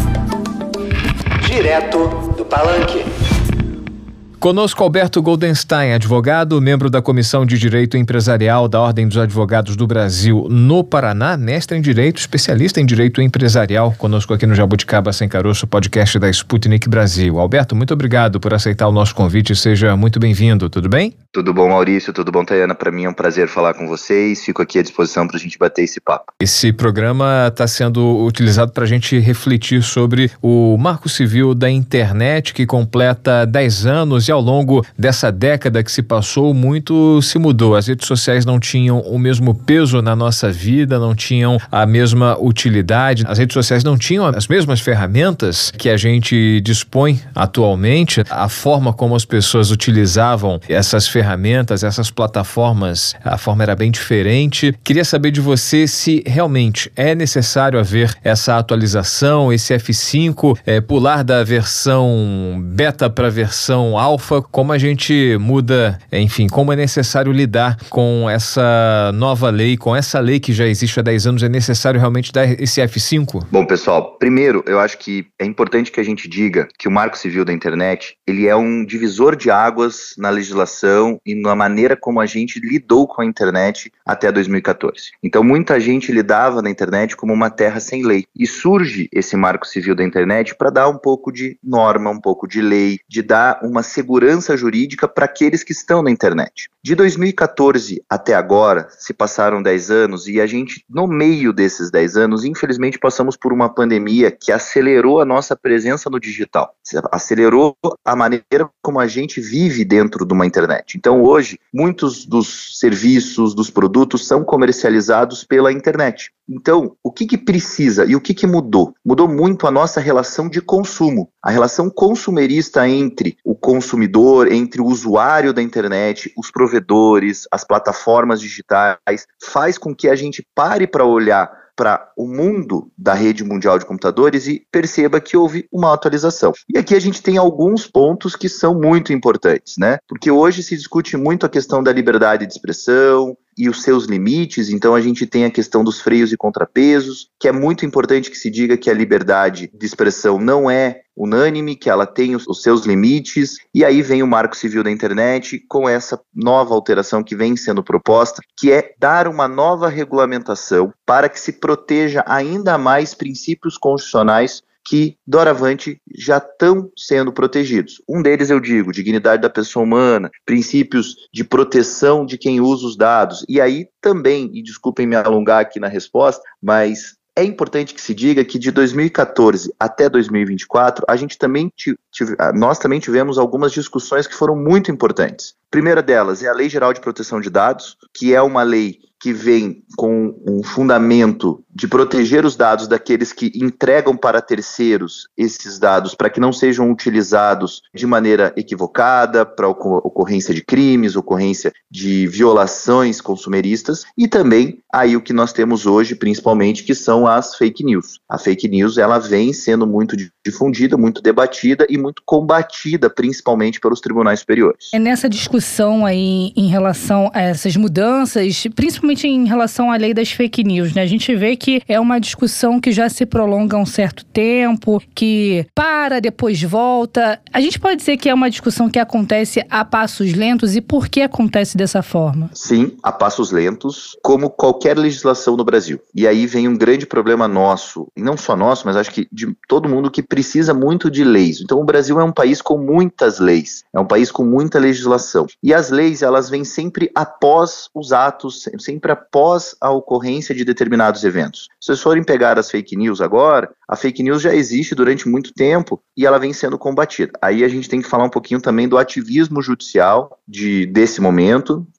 Direto do Palanque. Conosco Alberto Goldenstein, advogado, membro da Comissão de Direito Empresarial da Ordem dos Advogados do Brasil no Paraná, mestre em Direito, especialista em Direito Empresarial, conosco aqui no Jabuticaba Sem Caroço, podcast da Sputnik Brasil. Alberto, muito obrigado por aceitar o nosso convite, seja muito bem-vindo, tudo bem? Tudo bom, Maurício, tudo bom, Tayana? Para mim é um prazer falar com vocês, fico aqui à disposição para a gente bater esse papo. Esse programa está sendo utilizado para a gente refletir sobre o Marco Civil da Internet, que completa 10 anos, e ao longo dessa década que se passou, muito se mudou. As redes sociais não tinham o mesmo peso na nossa vida, não tinham a mesma utilidade. As redes sociais não tinham as mesmas ferramentas que a gente dispõe atualmente. A forma como as pessoas utilizavam essas ferramentas, essas plataformas, a forma era bem diferente. Queria saber de você se realmente é necessário haver essa atualização, esse F5, pular da versão beta para a versão alfa. Como a gente muda, enfim, como é necessário lidar com essa nova lei, com essa lei que já existe há 10 anos, é necessário realmente dar esse F5? Bom, pessoal, primeiro, eu acho que é importante que a gente diga que o Marco Civil da Internet, ele é um divisor de águas na legislação e na maneira como a gente lidou com a internet até 2014. Então, muita gente lidava na internet como uma terra sem lei. E surge esse Marco Civil da Internet para dar um pouco de norma, um pouco de lei, de dar uma segurança jurídica para aqueles que estão na internet. De 2014 até agora, se passaram 10 anos e a gente, no meio desses 10 anos, infelizmente passamos por uma pandemia que acelerou a nossa presença no digital, acelerou a maneira como a gente vive dentro de uma internet. Então hoje, muitos dos serviços, dos produtos são comercializados pela internet. Então, o que precisa e o que mudou? Mudou muito a nossa relação de consumo, a relação consumerista entre o consumidor, entre o usuário da internet, os provedores, as plataformas digitais, faz com que a gente pare para olhar para o mundo da rede mundial de computadores e perceba que houve uma atualização. E aqui a gente tem alguns pontos que são muito importantes, né? Porque hoje se discute muito a questão da liberdade de expressão e os seus limites, então a gente tem a questão dos freios e contrapesos, que é muito importante que se diga que a liberdade de expressão não é unânime, que ela tem os seus limites, e aí vem o Marco Civil da Internet com essa nova alteração que vem sendo proposta, que é dar uma nova regulamentação para que se proteja ainda mais princípios constitucionais que, doravante, já estão sendo protegidos. Um deles, eu digo, dignidade da pessoa humana, princípios de proteção de quem usa os dados. E aí também, e desculpem me alongar aqui na resposta, mas é importante que se diga que de 2014 até 2024, nós também tivemos algumas discussões que foram muito importantes. A primeira delas é a Lei Geral de Proteção de Dados, que é uma lei que vem com um fundamento de proteger os dados daqueles que entregam para terceiros esses dados para que não sejam utilizados de maneira equivocada, para ocorrência de crimes, ocorrência de violações consumeristas, e também aí o que nós temos hoje, principalmente, que são as fake news. A fake news, ela vem sendo muito difundida, muito debatida e muito combatida, principalmente pelos tribunais superiores. É nessa discussão aí em relação a essas mudanças, principalmente em relação à lei das fake news, né? A gente vê que é uma discussão que já se prolonga há um certo tempo, que depois volta. A gente pode dizer que é uma discussão que acontece a passos lentos, e por que acontece dessa forma? Sim, a passos lentos, como qualquer legislação no Brasil. E aí vem um grande problema nosso, e não só nosso, mas acho que de todo mundo, que precisa muito de leis. Então o Brasil é um país com muitas leis, é um país com muita legislação. E as leis, elas vêm sempre após os atos, sempre após a ocorrência de determinados eventos. Se vocês forem pegar as fake news agora, a fake news já existe durante muito tempo e ela vem sendo combatida. Aí a gente tem que falar um pouquinho também do ativismo judicial desse momento,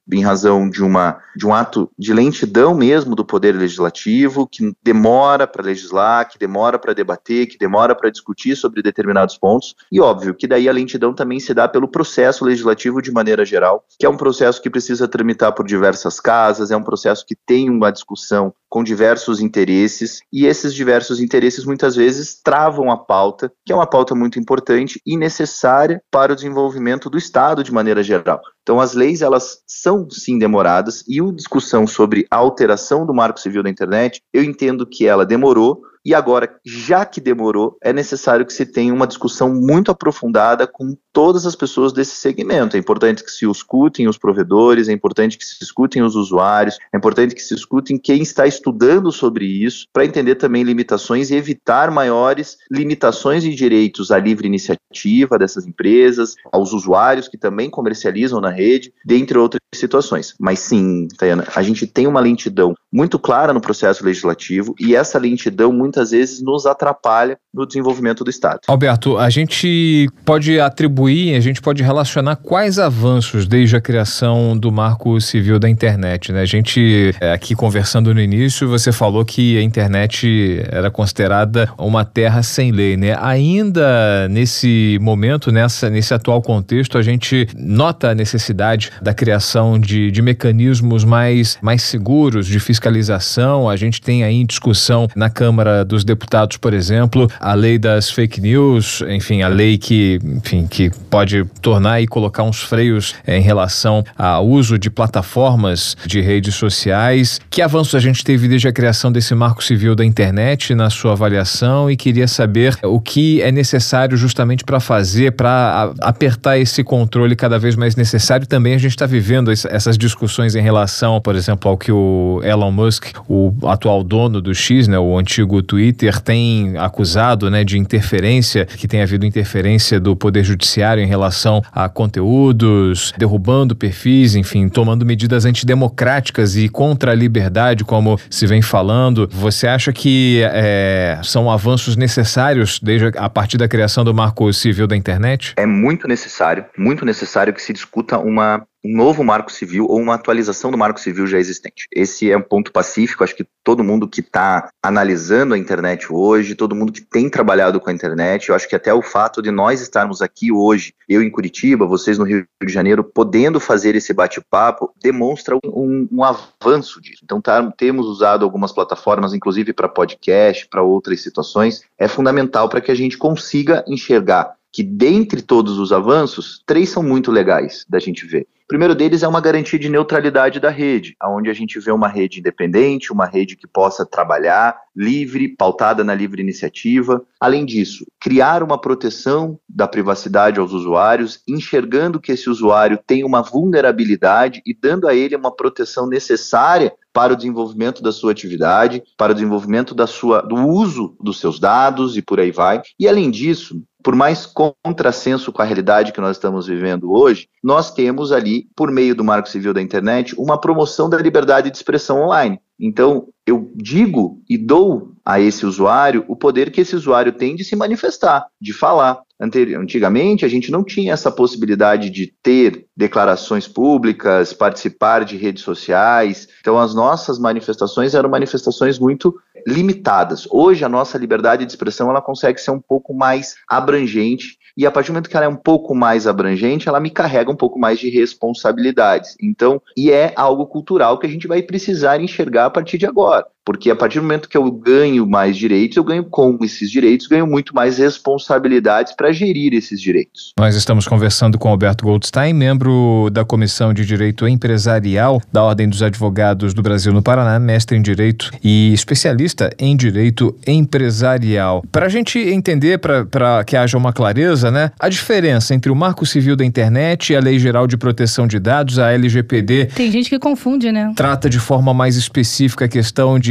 em razão de um ato de lentidão mesmo do poder legislativo, que demora para legislar, que demora para debater, que demora para discutir sobre determinados pontos, e óbvio que daí a lentidão também se dá pelo processo legislativo de maneira geral, que é um processo que precisa tramitar por diversas casas, é um processo que tem uma discussão com diversos interesses, e esses diversos interesses muitas vezes travam a pauta, que é uma pauta muito importante e necessária para o desenvolvimento do Estado de maneira geral. Então as leis, elas são sim demoradas, e a discussão sobre a alteração do Marco Civil da Internet, eu entendo que ela demorou, e agora, já que demorou, é necessário que se tenha uma discussão muito aprofundada com todas as pessoas desse segmento. É importante que se escutem os provedores, é importante que se escutem os usuários, é importante que se escutem quem está estudando sobre isso, para entender também limitações e evitar maiores limitações de direitos à livre iniciativa dessas empresas, aos usuários que também comercializam na rede, dentre outras situações. Mas sim, Tayana, a gente tem uma lentidão muito clara no processo legislativo, e essa lentidão muitas vezes nos atrapalha no desenvolvimento do Estado. Alberto, a gente pode relacionar quais avanços desde a criação do Marco Civil da Internet, né? A gente, aqui conversando no início, você falou que a internet era considerada uma terra sem lei, né? Ainda nesse momento, nesse atual contexto, a gente nota a necessidade da criação de mecanismos mais seguros de fiscalização. A gente tem aí em discussão na Câmara dos Deputados, por exemplo, a lei das fake news, enfim, a lei que pode tornar e colocar uns freios em relação ao uso de plataformas de redes sociais. Que avanços a gente teve desde a criação desse Marco Civil da Internet na sua avaliação, e queria saber o que é necessário justamente para fazer, para apertar esse controle cada vez mais necessário. Também a gente está vivendo essas discussões em relação, por exemplo, ao que o Elon Musk, o atual dono do X, né, o antigo Twitter, tem acusado, né, de interferência, que tem havido interferência do Poder Judiciário em relação a conteúdos, derrubando perfis, enfim, tomando medidas antidemocráticas e contra a liberdade, como se vem falando. Você acha que são avanços necessários a partir da criação do Marco Civil da Internet? É muito necessário que se discuta um novo Marco Civil ou uma atualização do Marco Civil já existente. Esse é um ponto pacífico. Acho que todo mundo que está analisando a internet hoje, todo mundo que tem trabalhado com a internet, eu acho que até o fato de nós estarmos aqui hoje, eu em Curitiba, vocês no Rio de Janeiro, podendo fazer esse bate-papo, demonstra um avanço disso. Então temos usado algumas plataformas, inclusive para podcast, para outras situações. É fundamental para que a gente consiga enxergar que dentre todos os avanços, 3 são muito legais da gente ver. O primeiro deles é uma garantia de neutralidade da rede, onde a gente vê uma rede independente, uma rede que possa trabalhar livre, pautada na livre iniciativa. Além disso, criar uma proteção da privacidade aos usuários, enxergando que esse usuário tem uma vulnerabilidade e dando a ele uma proteção necessária para o desenvolvimento da sua atividade, para o desenvolvimento do uso dos seus dados e por aí vai. E além disso, por mais contrassenso com a realidade que nós estamos vivendo hoje, nós temos ali, por meio do Marco Civil da Internet, uma promoção da liberdade de expressão online. Então, eu digo e dou a esse usuário o poder que esse usuário tem de se manifestar, de falar. Antigamente, a gente não tinha essa possibilidade de ter declarações públicas, participar de redes sociais. Então, as nossas manifestações eram manifestações muito limitadas. Hoje, a nossa liberdade de expressão ela consegue ser um pouco mais abrangente, e a partir do momento que ela é um pouco mais abrangente, ela me carrega um pouco mais de responsabilidades. Então, e é algo cultural que a gente vai precisar enxergar a partir de agora. Porque a partir do momento que eu ganho mais direitos, eu ganho com esses direitos, ganho muito mais responsabilidades para gerir esses direitos. Nós estamos conversando com Alberto Goldstein, membro da Comissão de Direito Empresarial da Ordem dos Advogados do Brasil no Paraná, mestre em Direito e especialista em Direito Empresarial. Para a gente entender, para que haja uma clareza, né, a diferença entre o Marco Civil da Internet e a Lei Geral de Proteção de Dados, a LGPD. Tem gente que confunde, né? Trata de forma mais específica a questão de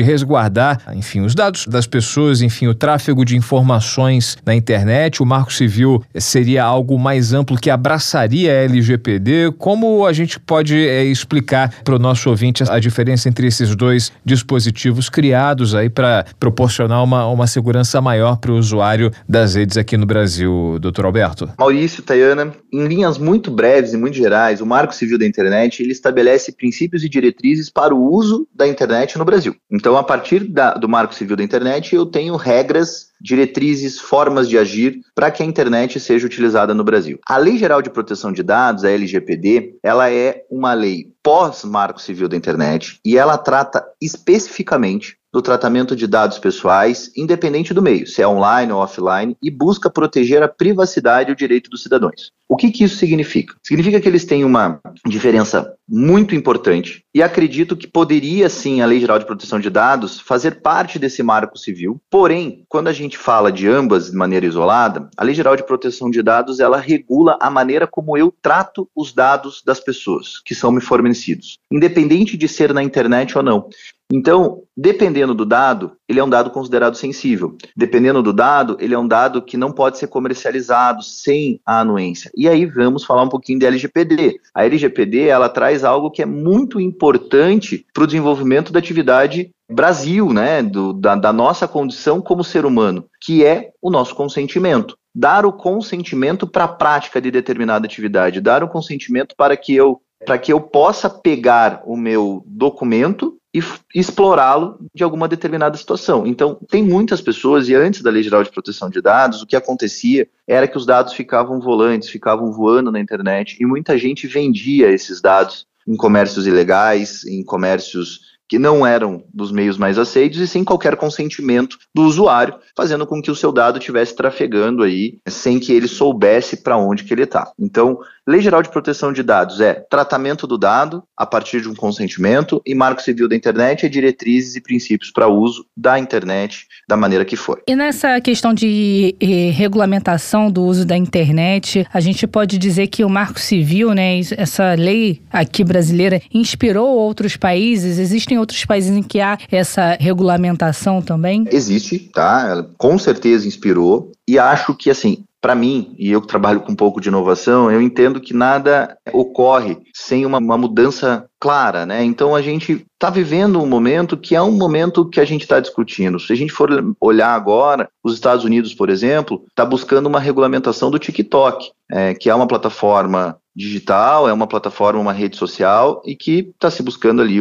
resguardar, enfim, os dados das pessoas, enfim, o tráfego de informações na internet. O Marco Civil seria algo mais amplo que abraçaria a LGPD. Como a gente pode explicar para o nosso ouvinte a diferença entre esses dois dispositivos criados aí para proporcionar uma segurança maior para o usuário das redes aqui no Brasil, doutor Alberto? Maurício, Tayana, em linhas muito breves e muito gerais, o Marco Civil da Internet ele estabelece princípios e diretrizes para o uso da internet no Brasil. Então, a partir do Marco Civil da Internet, eu tenho regras, diretrizes, formas de agir para que a internet seja utilizada no Brasil. A Lei Geral de Proteção de Dados, a LGPD, ela é uma lei pós-Marco Civil da Internet e ela trata especificamente do tratamento de dados pessoais, independente do meio, se é online ou offline, e busca proteger a privacidade e o direito dos cidadãos. O que isso significa? Significa que eles têm uma diferença muito importante e acredito que poderia sim a Lei Geral de Proteção de Dados fazer parte desse marco civil, porém, quando a gente fala de ambas de maneira isolada, a Lei Geral de Proteção de Dados ela regula a maneira como eu trato os dados das pessoas que são me fornecidos, independente de ser na internet ou não. Então, dependendo do dado, ele é um dado considerado sensível. Dependendo do dado, ele é um dado que não pode ser comercializado sem a anuência. E aí vamos falar um pouquinho da LGPD. A LGPD, ela traz algo que é muito importante para o desenvolvimento da atividade Brasil, né, da nossa condição como ser humano, que é o nosso consentimento. Dar o consentimento para a prática de determinada atividade, dar o consentimento para que eu possa pegar o meu documento e explorá-lo de alguma determinada situação. Então, tem muitas pessoas, e antes da Lei Geral de Proteção de Dados, o que acontecia era que os dados ficavam volantes, ficavam voando na internet, e muita gente vendia esses dados em comércios ilegais, em comércios que não eram dos meios mais aceitos e sem qualquer consentimento do usuário, fazendo com que o seu dado estivesse trafegando aí, sem que ele soubesse para onde que ele está. Então, Lei Geral de Proteção de Dados é tratamento do dado a partir de um consentimento e Marco Civil da Internet é diretrizes e princípios para uso da internet da maneira que for. E nessa questão de regulamentação do uso da internet, a gente pode dizer que o Marco Civil, né, essa lei aqui brasileira, inspirou outros países? Existem outros países em que há essa regulamentação também? Existe, tá? Ela com certeza inspirou e acho que, assim, para mim, e eu que trabalho com um pouco de inovação, eu entendo que nada ocorre sem uma mudança clara, né? Então a gente está vivendo um momento que é um momento que a gente está discutindo. Se a gente for olhar agora, os Estados Unidos, por exemplo, está buscando uma regulamentação do TikTok, que é uma plataforma digital, é uma plataforma, uma rede social e que está se buscando ali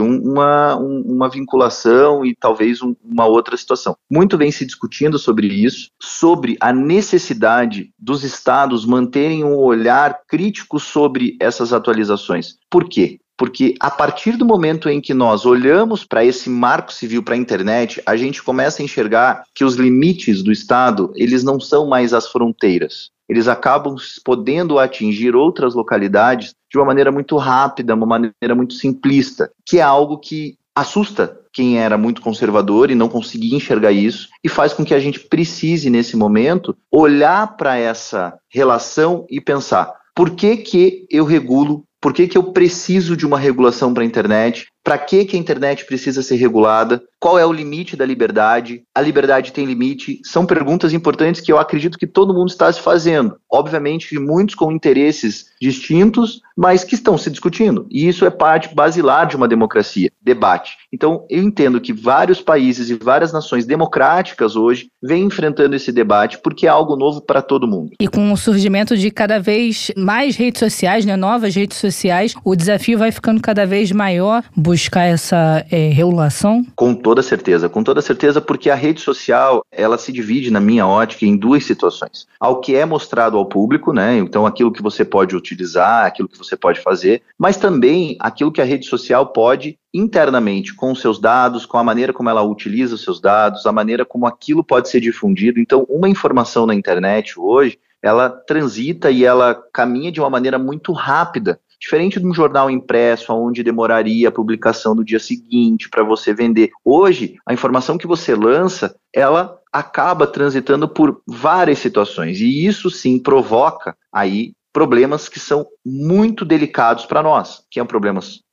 uma vinculação e talvez uma outra situação. Muito vem se discutindo sobre isso, sobre a necessidade dos estados manterem um olhar crítico sobre essas atualizações. Por quê? Porque a partir do momento em que nós olhamos para esse marco civil, para a internet, a gente começa a enxergar que os limites do Estado, eles não são mais as fronteiras. Eles acabam podendo atingir outras localidades de uma maneira muito rápida, uma maneira muito simplista, que é algo que assusta quem era muito conservador e não conseguia enxergar isso e faz com que a gente precise, nesse momento, olhar para essa relação e pensar, por que eu regulo? Por que eu preciso de uma regulação para a internet? Para que a internet precisa ser regulada? Qual é o limite da liberdade? A liberdade tem limite? São perguntas importantes que eu acredito que todo mundo está se fazendo. Obviamente, muitos com interesses distintos, mas que estão se discutindo. E isso é parte basilar de uma democracia, debate. Então, eu entendo que vários países e várias nações democráticas hoje vêm enfrentando esse debate porque é algo novo para todo mundo. E com o surgimento de cada vez mais redes sociais, né, novas redes sociais, o desafio vai ficando cada vez maior buscar essa regulação? Com toda certeza, porque a rede social, ela se divide, na minha ótica, em duas situações. Ao que é mostrado ao público, né, então aquilo que você pode utilizar, aquilo que você pode fazer, mas também aquilo que a rede social pode internamente, com os seus dados, com a maneira como ela utiliza os seus dados, a maneira como aquilo pode ser difundido. Então, uma informação na internet hoje, ela transita e ela caminha de uma maneira muito rápida, diferente de um jornal impresso, onde demoraria a publicação no dia seguinte para você vender. Hoje, a informação que você lança, ela acaba transitando por várias situações, e isso sim provoca aí problemas que são muito delicados para nós, que são problemas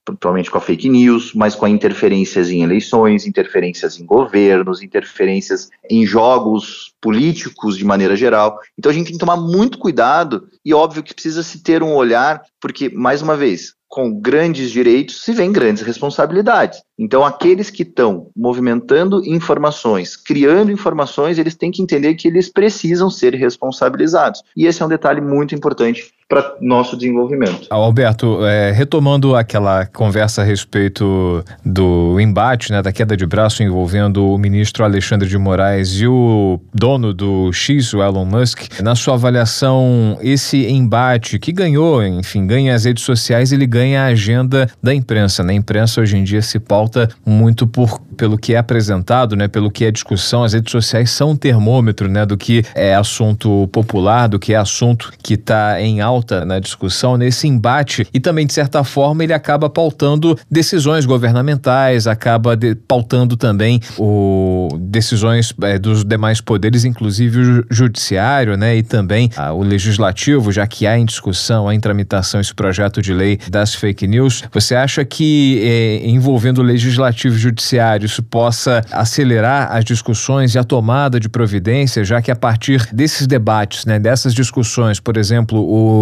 atualmente com a fake news, mas com interferências em eleições, interferências em governos, interferências em jogos políticos de maneira geral. Então a gente tem que tomar muito cuidado e óbvio que precisa se ter um olhar, porque, mais uma vez, com grandes direitos se vem grandes responsabilidades. Então aqueles que estão movimentando informações, criando informações, eles têm que entender que eles precisam ser responsabilizados. E esse é um detalhe muito importante para nosso desenvolvimento. Alberto, retomando aquela conversa a respeito do embate, né, da queda de braço envolvendo o ministro Alexandre de Moraes e o dono do X, o Elon Musk, na sua avaliação, esse embate que ganhou, enfim, ganha as redes sociais, ele ganha a agenda da imprensa, né? A imprensa hoje em dia se pauta muito pelo que é apresentado, né, pelo que é discussão. As redes sociais são um termômetro, né, do que é assunto popular, do que é assunto que está em alta na discussão, nesse embate, e também, de certa forma, ele acaba pautando decisões governamentais, acaba pautando também decisões dos demais poderes, inclusive o judiciário, né, e também o legislativo, já que há em discussão, há em tramitação esse projeto de lei das fake news. Você acha que envolvendo o legislativo e o judiciário isso possa acelerar as discussões e a tomada de providência, já que a partir desses debates, né, dessas discussões, por exemplo,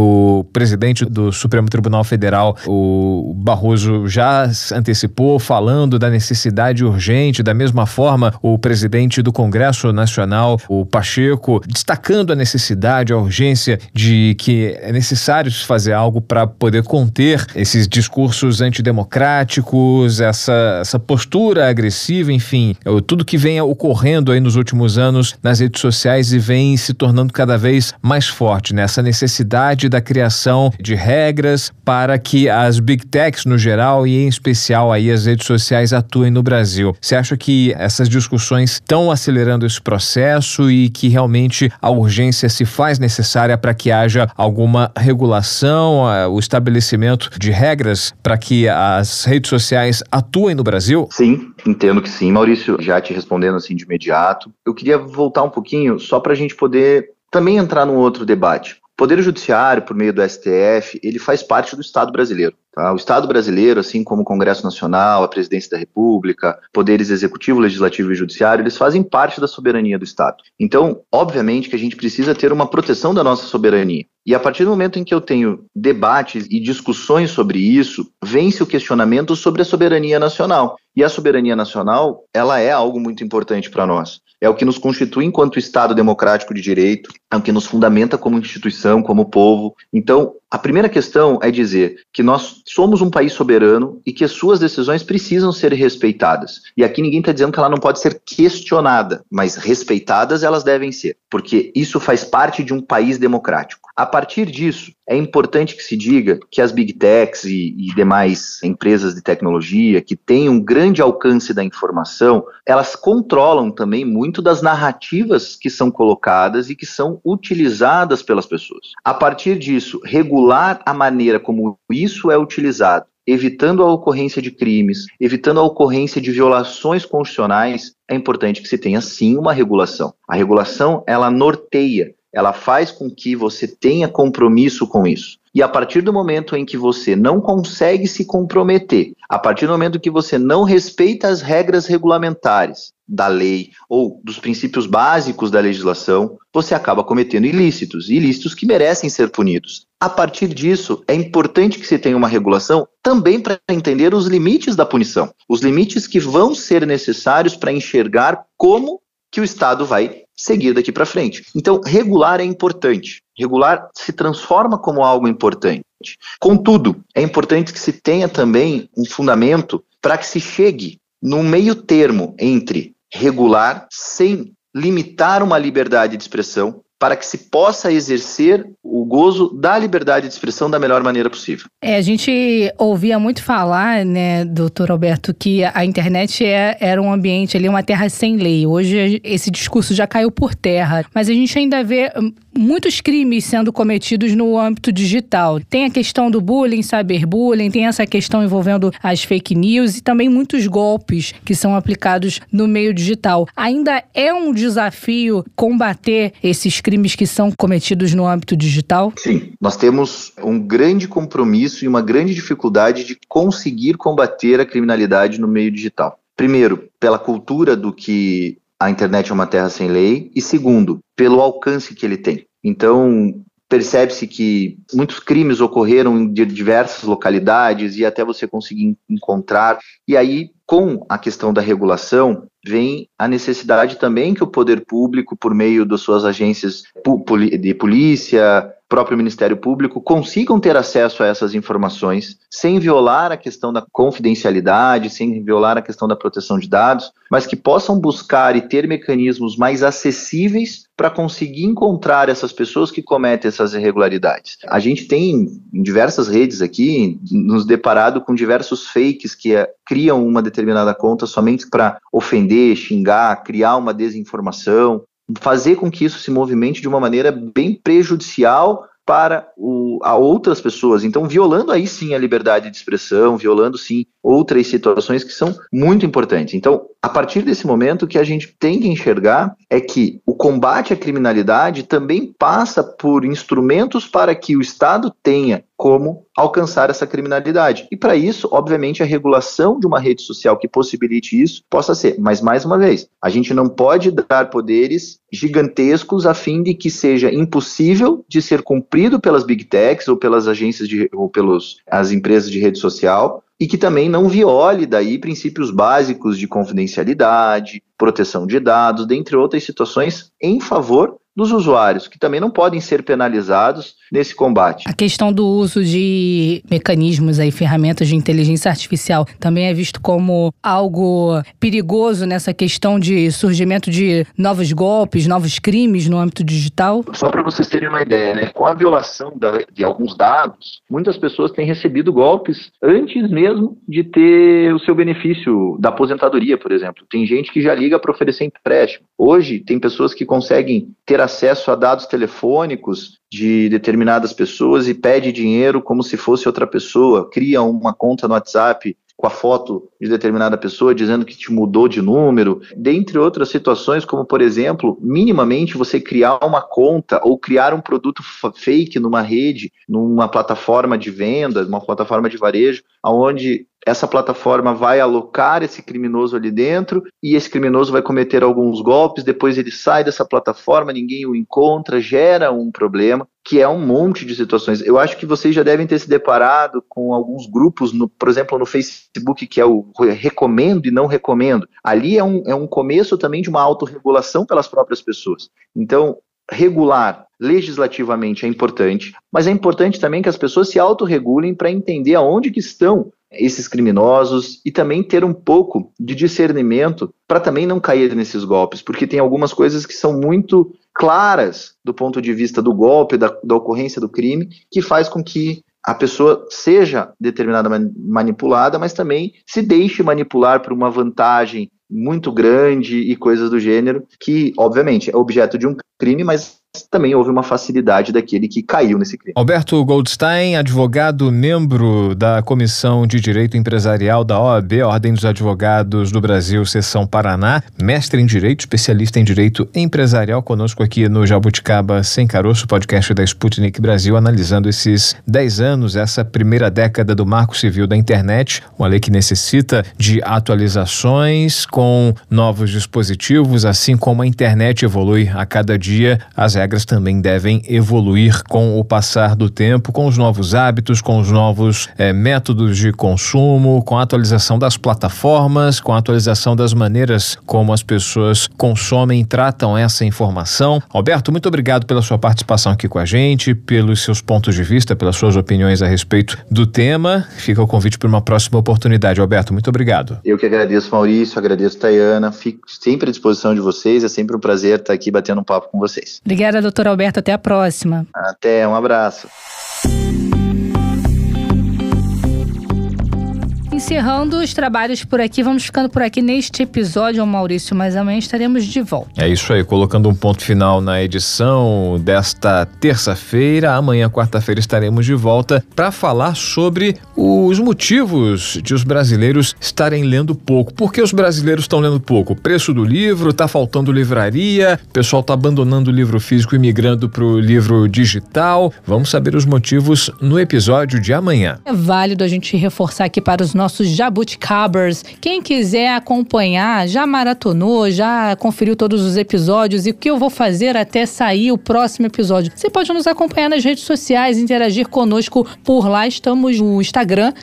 o presidente do Supremo Tribunal Federal, o Barroso, já antecipou falando da necessidade urgente, da mesma forma o presidente do Congresso Nacional, o Pacheco, destacando a necessidade, a urgência de que é necessário se fazer algo para poder conter esses discursos antidemocráticos, essa postura agressiva, enfim, tudo que vem ocorrendo aí nos últimos anos nas redes sociais e vem se tornando cada vez mais forte, né? Essa necessidade da criação de regras para que as big techs no geral e em especial aí as redes sociais atuem no Brasil. Você acha que essas discussões estão acelerando esse processo e que realmente a urgência se faz necessária para que haja alguma regulação, o estabelecimento de regras para que as redes sociais atuem no Brasil? Sim, entendo que sim, Maurício. Já te respondendo assim de imediato, eu queria voltar um pouquinho só para a gente poder também entrar num outro debate. O Poder Judiciário, por meio do STF, ele faz parte do Estado brasileiro. Tá? O Estado brasileiro, assim como o Congresso Nacional, a Presidência da República, poderes executivo, legislativo e judiciário, eles fazem parte da soberania do Estado. Então, obviamente que a gente precisa ter uma proteção da nossa soberania. E a partir do momento em que eu tenho debates e discussões sobre isso, vem-se o questionamento sobre a soberania nacional. E a soberania nacional, ela é algo muito importante para nós. É o que nos constitui enquanto Estado democrático de direito, é o que nos fundamenta como instituição, como povo. Então, a primeira questão é dizer que nós somos um país soberano e que as suas decisões precisam ser respeitadas. E aqui ninguém está dizendo que ela não pode ser questionada, mas respeitadas elas devem ser, porque isso faz parte de um país democrático. A partir disso, é importante que se diga que as big techs e demais empresas de tecnologia que têm um grande alcance da informação, elas controlam também muito das narrativas que são colocadas e que são utilizadas pelas pessoas. A partir disso, regular a maneira como isso é utilizado, evitando a ocorrência de crimes, evitando a ocorrência de violações constitucionais, é importante que se tenha sim uma regulação. A regulação, ela norteia, ela faz com que você tenha compromisso com isso. E a partir do momento em que você não consegue se comprometer, a partir do momento que você não respeita as regras regulamentares da lei ou dos princípios básicos da legislação, você acaba cometendo ilícitos que merecem ser punidos. A partir disso, é importante que se tenha uma regulação também para entender os limites da punição, os limites que vão ser necessários para enxergar como que o Estado vai seguir daqui para frente. Então, regular é importante. Regular se transforma como algo importante. Contudo, é importante que se tenha também um fundamento para que se chegue num meio termo entre regular sem limitar uma liberdade de expressão, para que se possa exercer o gozo da liberdade de expressão da melhor maneira possível. A gente ouvia muito falar, né, doutor Alberto, que a internet era um ambiente ali, uma terra sem lei. Hoje esse discurso já caiu por terra, mas a gente ainda vê muitos crimes sendo cometidos no âmbito digital. Tem a questão do bullying, cyberbullying, tem essa questão envolvendo as fake news e também muitos golpes que são aplicados no meio digital. Ainda é um desafio combater esses crimes crimes que são cometidos no âmbito digital? Sim, nós temos um grande compromisso e uma grande dificuldade de conseguir combater a criminalidade no meio digital. Primeiro, pela cultura do que a internet é uma terra sem lei, e segundo, pelo alcance que ele tem. Então, percebe-se que muitos crimes ocorreram em diversas localidades e até você conseguir encontrar. E aí, com a questão da regulação, vem a necessidade também que o poder público, por meio das suas agências de polícia, próprio Ministério Público, consigam ter acesso a essas informações sem violar a questão da confidencialidade, sem violar a questão da proteção de dados, mas que possam buscar e ter mecanismos mais acessíveis para conseguir encontrar essas pessoas que cometem essas irregularidades. A gente tem, em diversas redes aqui, nos deparado com diversos fakes que criam uma determinada conta somente para ofender, xingar, criar uma desinformação, fazer com que isso se movimente de uma maneira bem prejudicial para a outras pessoas. Então, violando aí sim a liberdade de expressão, violando sim outras situações que são muito importantes. Então, a partir desse momento, o que a gente tem que enxergar é que o combate à criminalidade também passa por instrumentos para que o Estado tenha como alcançar essa criminalidade. E para isso, obviamente, a regulação de uma rede social que possibilite isso possa ser. Mas, mais uma vez, a gente não pode dar poderes gigantescos a fim de que seja impossível de ser cumprido pelas Big Techs ou pelas agências ou as empresas de rede social, e que também não viole daí princípios básicos de confidencialidade, proteção de dados, dentre outras situações em favor dos usuários, que também não podem ser penalizados nesse combate. A questão do uso de mecanismos aí, ferramentas de inteligência artificial, também é visto como algo perigoso nessa questão de surgimento de novos golpes, novos crimes no âmbito digital? Só para vocês terem uma ideia, né? Com a violação de alguns dados, muitas pessoas têm recebido golpes antes mesmo de ter o seu benefício da aposentadoria, por exemplo. Tem gente que já liga para oferecer empréstimo. Hoje, tem pessoas que conseguem ter acesso a dados telefônicos de determinadas pessoas e pede dinheiro como se fosse outra pessoa, cria uma conta no WhatsApp com a foto de determinada pessoa dizendo que te mudou de número, dentre outras situações, como por exemplo, minimamente você criar uma conta ou criar um produto fake numa rede, numa plataforma de venda, numa plataforma de varejo, onde essa plataforma vai alocar esse criminoso ali dentro e esse criminoso vai cometer alguns golpes, depois ele sai dessa plataforma, ninguém o encontra, gera um problema, que é um monte de situações. Eu acho que vocês já devem ter se deparado com alguns grupos, por exemplo, no Facebook, que é o recomendo e não recomendo. Ali é um começo também de uma autorregulação pelas próprias pessoas. Então, regular legislativamente é importante, mas é importante também que as pessoas se autorregulem para entender aonde que estão esses criminosos e também ter um pouco de discernimento para também não cair nesses golpes, porque tem algumas coisas que são muito claras do ponto de vista do golpe, da ocorrência do crime, que faz com que a pessoa seja determinada manipulada, mas também se deixe manipular por uma vantagem muito grande e coisas do gênero, que obviamente é objeto de um crime, mas também houve uma facilidade daquele que caiu nesse crime. Alberto Goldstein, advogado, membro da Comissão de Direito Empresarial da OAB, Ordem dos Advogados do Brasil, Seção Paraná, mestre em Direito, especialista em Direito Empresarial, conosco aqui no Jabuticaba Sem Caroço, podcast da Sputnik Brasil, analisando esses 10 anos, essa primeira década do Marco Civil da Internet, uma lei que necessita de atualizações com novos dispositivos, assim como a internet evolui a cada dia, as regras também devem evoluir com o passar do tempo, com os novos hábitos, com os novos métodos de consumo, com a atualização das plataformas, com a atualização das maneiras como as pessoas consomem e tratam essa informação. Alberto, muito obrigado pela sua participação aqui com a gente, pelos seus pontos de vista, pelas suas opiniões a respeito do tema. Fica o convite para uma próxima oportunidade. Alberto, muito obrigado. Eu que agradeço, Maurício, agradeço, Tayana. Fico sempre à disposição de vocês, é sempre um prazer estar aqui batendo um papo com vocês. Obrigada, doutor Alberto. Até a próxima. Até, um abraço. encerrando os trabalhos por aqui, vamos ficando por aqui neste episódio, Maurício, mas amanhã estaremos de volta. É isso aí, colocando um ponto final na edição desta terça-feira. Amanhã, quarta-feira, estaremos de volta para falar sobre os motivos de os brasileiros estarem lendo pouco. Por que os brasileiros estão lendo pouco? Preço do livro, tá faltando livraria, o pessoal tá abandonando o livro físico e migrando para o livro digital. Vamos saber os motivos no episódio de amanhã. É válido a gente reforçar aqui para os nossos jabuticabers. Quem quiser acompanhar, já maratonou, já conferiu todos os episódios e o que eu vou fazer até sair o próximo episódio. Você pode nos acompanhar nas redes sociais, interagir conosco por lá. Estamos no Instagram,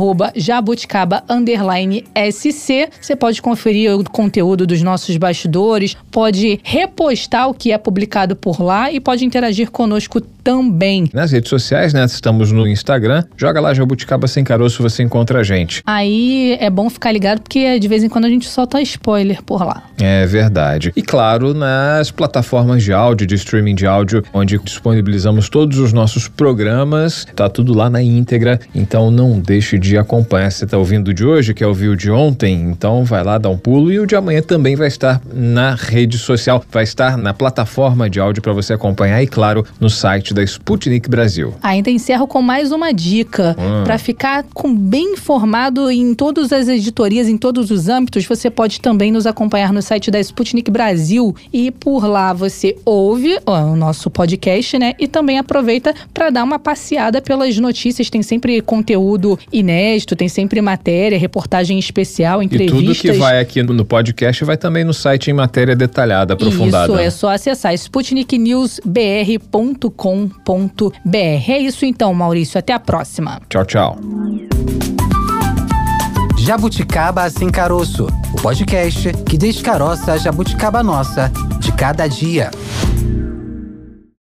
@jabuticaba_SC. Você pode conferir o conteúdo dos nossos bastidores, pode repostar o que é publicado por lá e pode interagir conosco também. Nas redes sociais, né? Estamos no Instagram. Joga lá Jabuticaba Sem Caroço, você encontra a gente. Aí é bom ficar ligado porque de vez em quando a gente solta spoiler por lá. É verdade. E claro, nas plataformas de áudio, de streaming de áudio, onde disponibilizamos todos os nossos programas, tá tudo lá na íntegra, então não deixe de acompanhar. Você tá ouvindo o de hoje, que é ouvir o de ontem, então vai lá, dá um pulo, e o de amanhã também vai estar na rede social, vai estar na plataforma de áudio para você acompanhar e claro, no site da Sputnik Brasil. Ainda encerro com mais uma dica. Para ficar bem informado em todas as editorias, em todos os âmbitos, você pode também nos acompanhar no site da Sputnik Brasil e por lá você ouve o nosso podcast, né? E também aproveita para dar uma passeada pelas notícias. Tem sempre conteúdo inédito, tem sempre matéria, reportagem especial, entrevistas. E tudo que vai aqui no podcast vai também no site em matéria detalhada, aprofundada. Isso, é só acessar sputniknewsbr.com.br. É isso então, Maurício. Até a próxima. Tchau, tchau. Jabuticaba Sem Caroço, o podcast que descaroça a jabuticaba nossa de cada dia.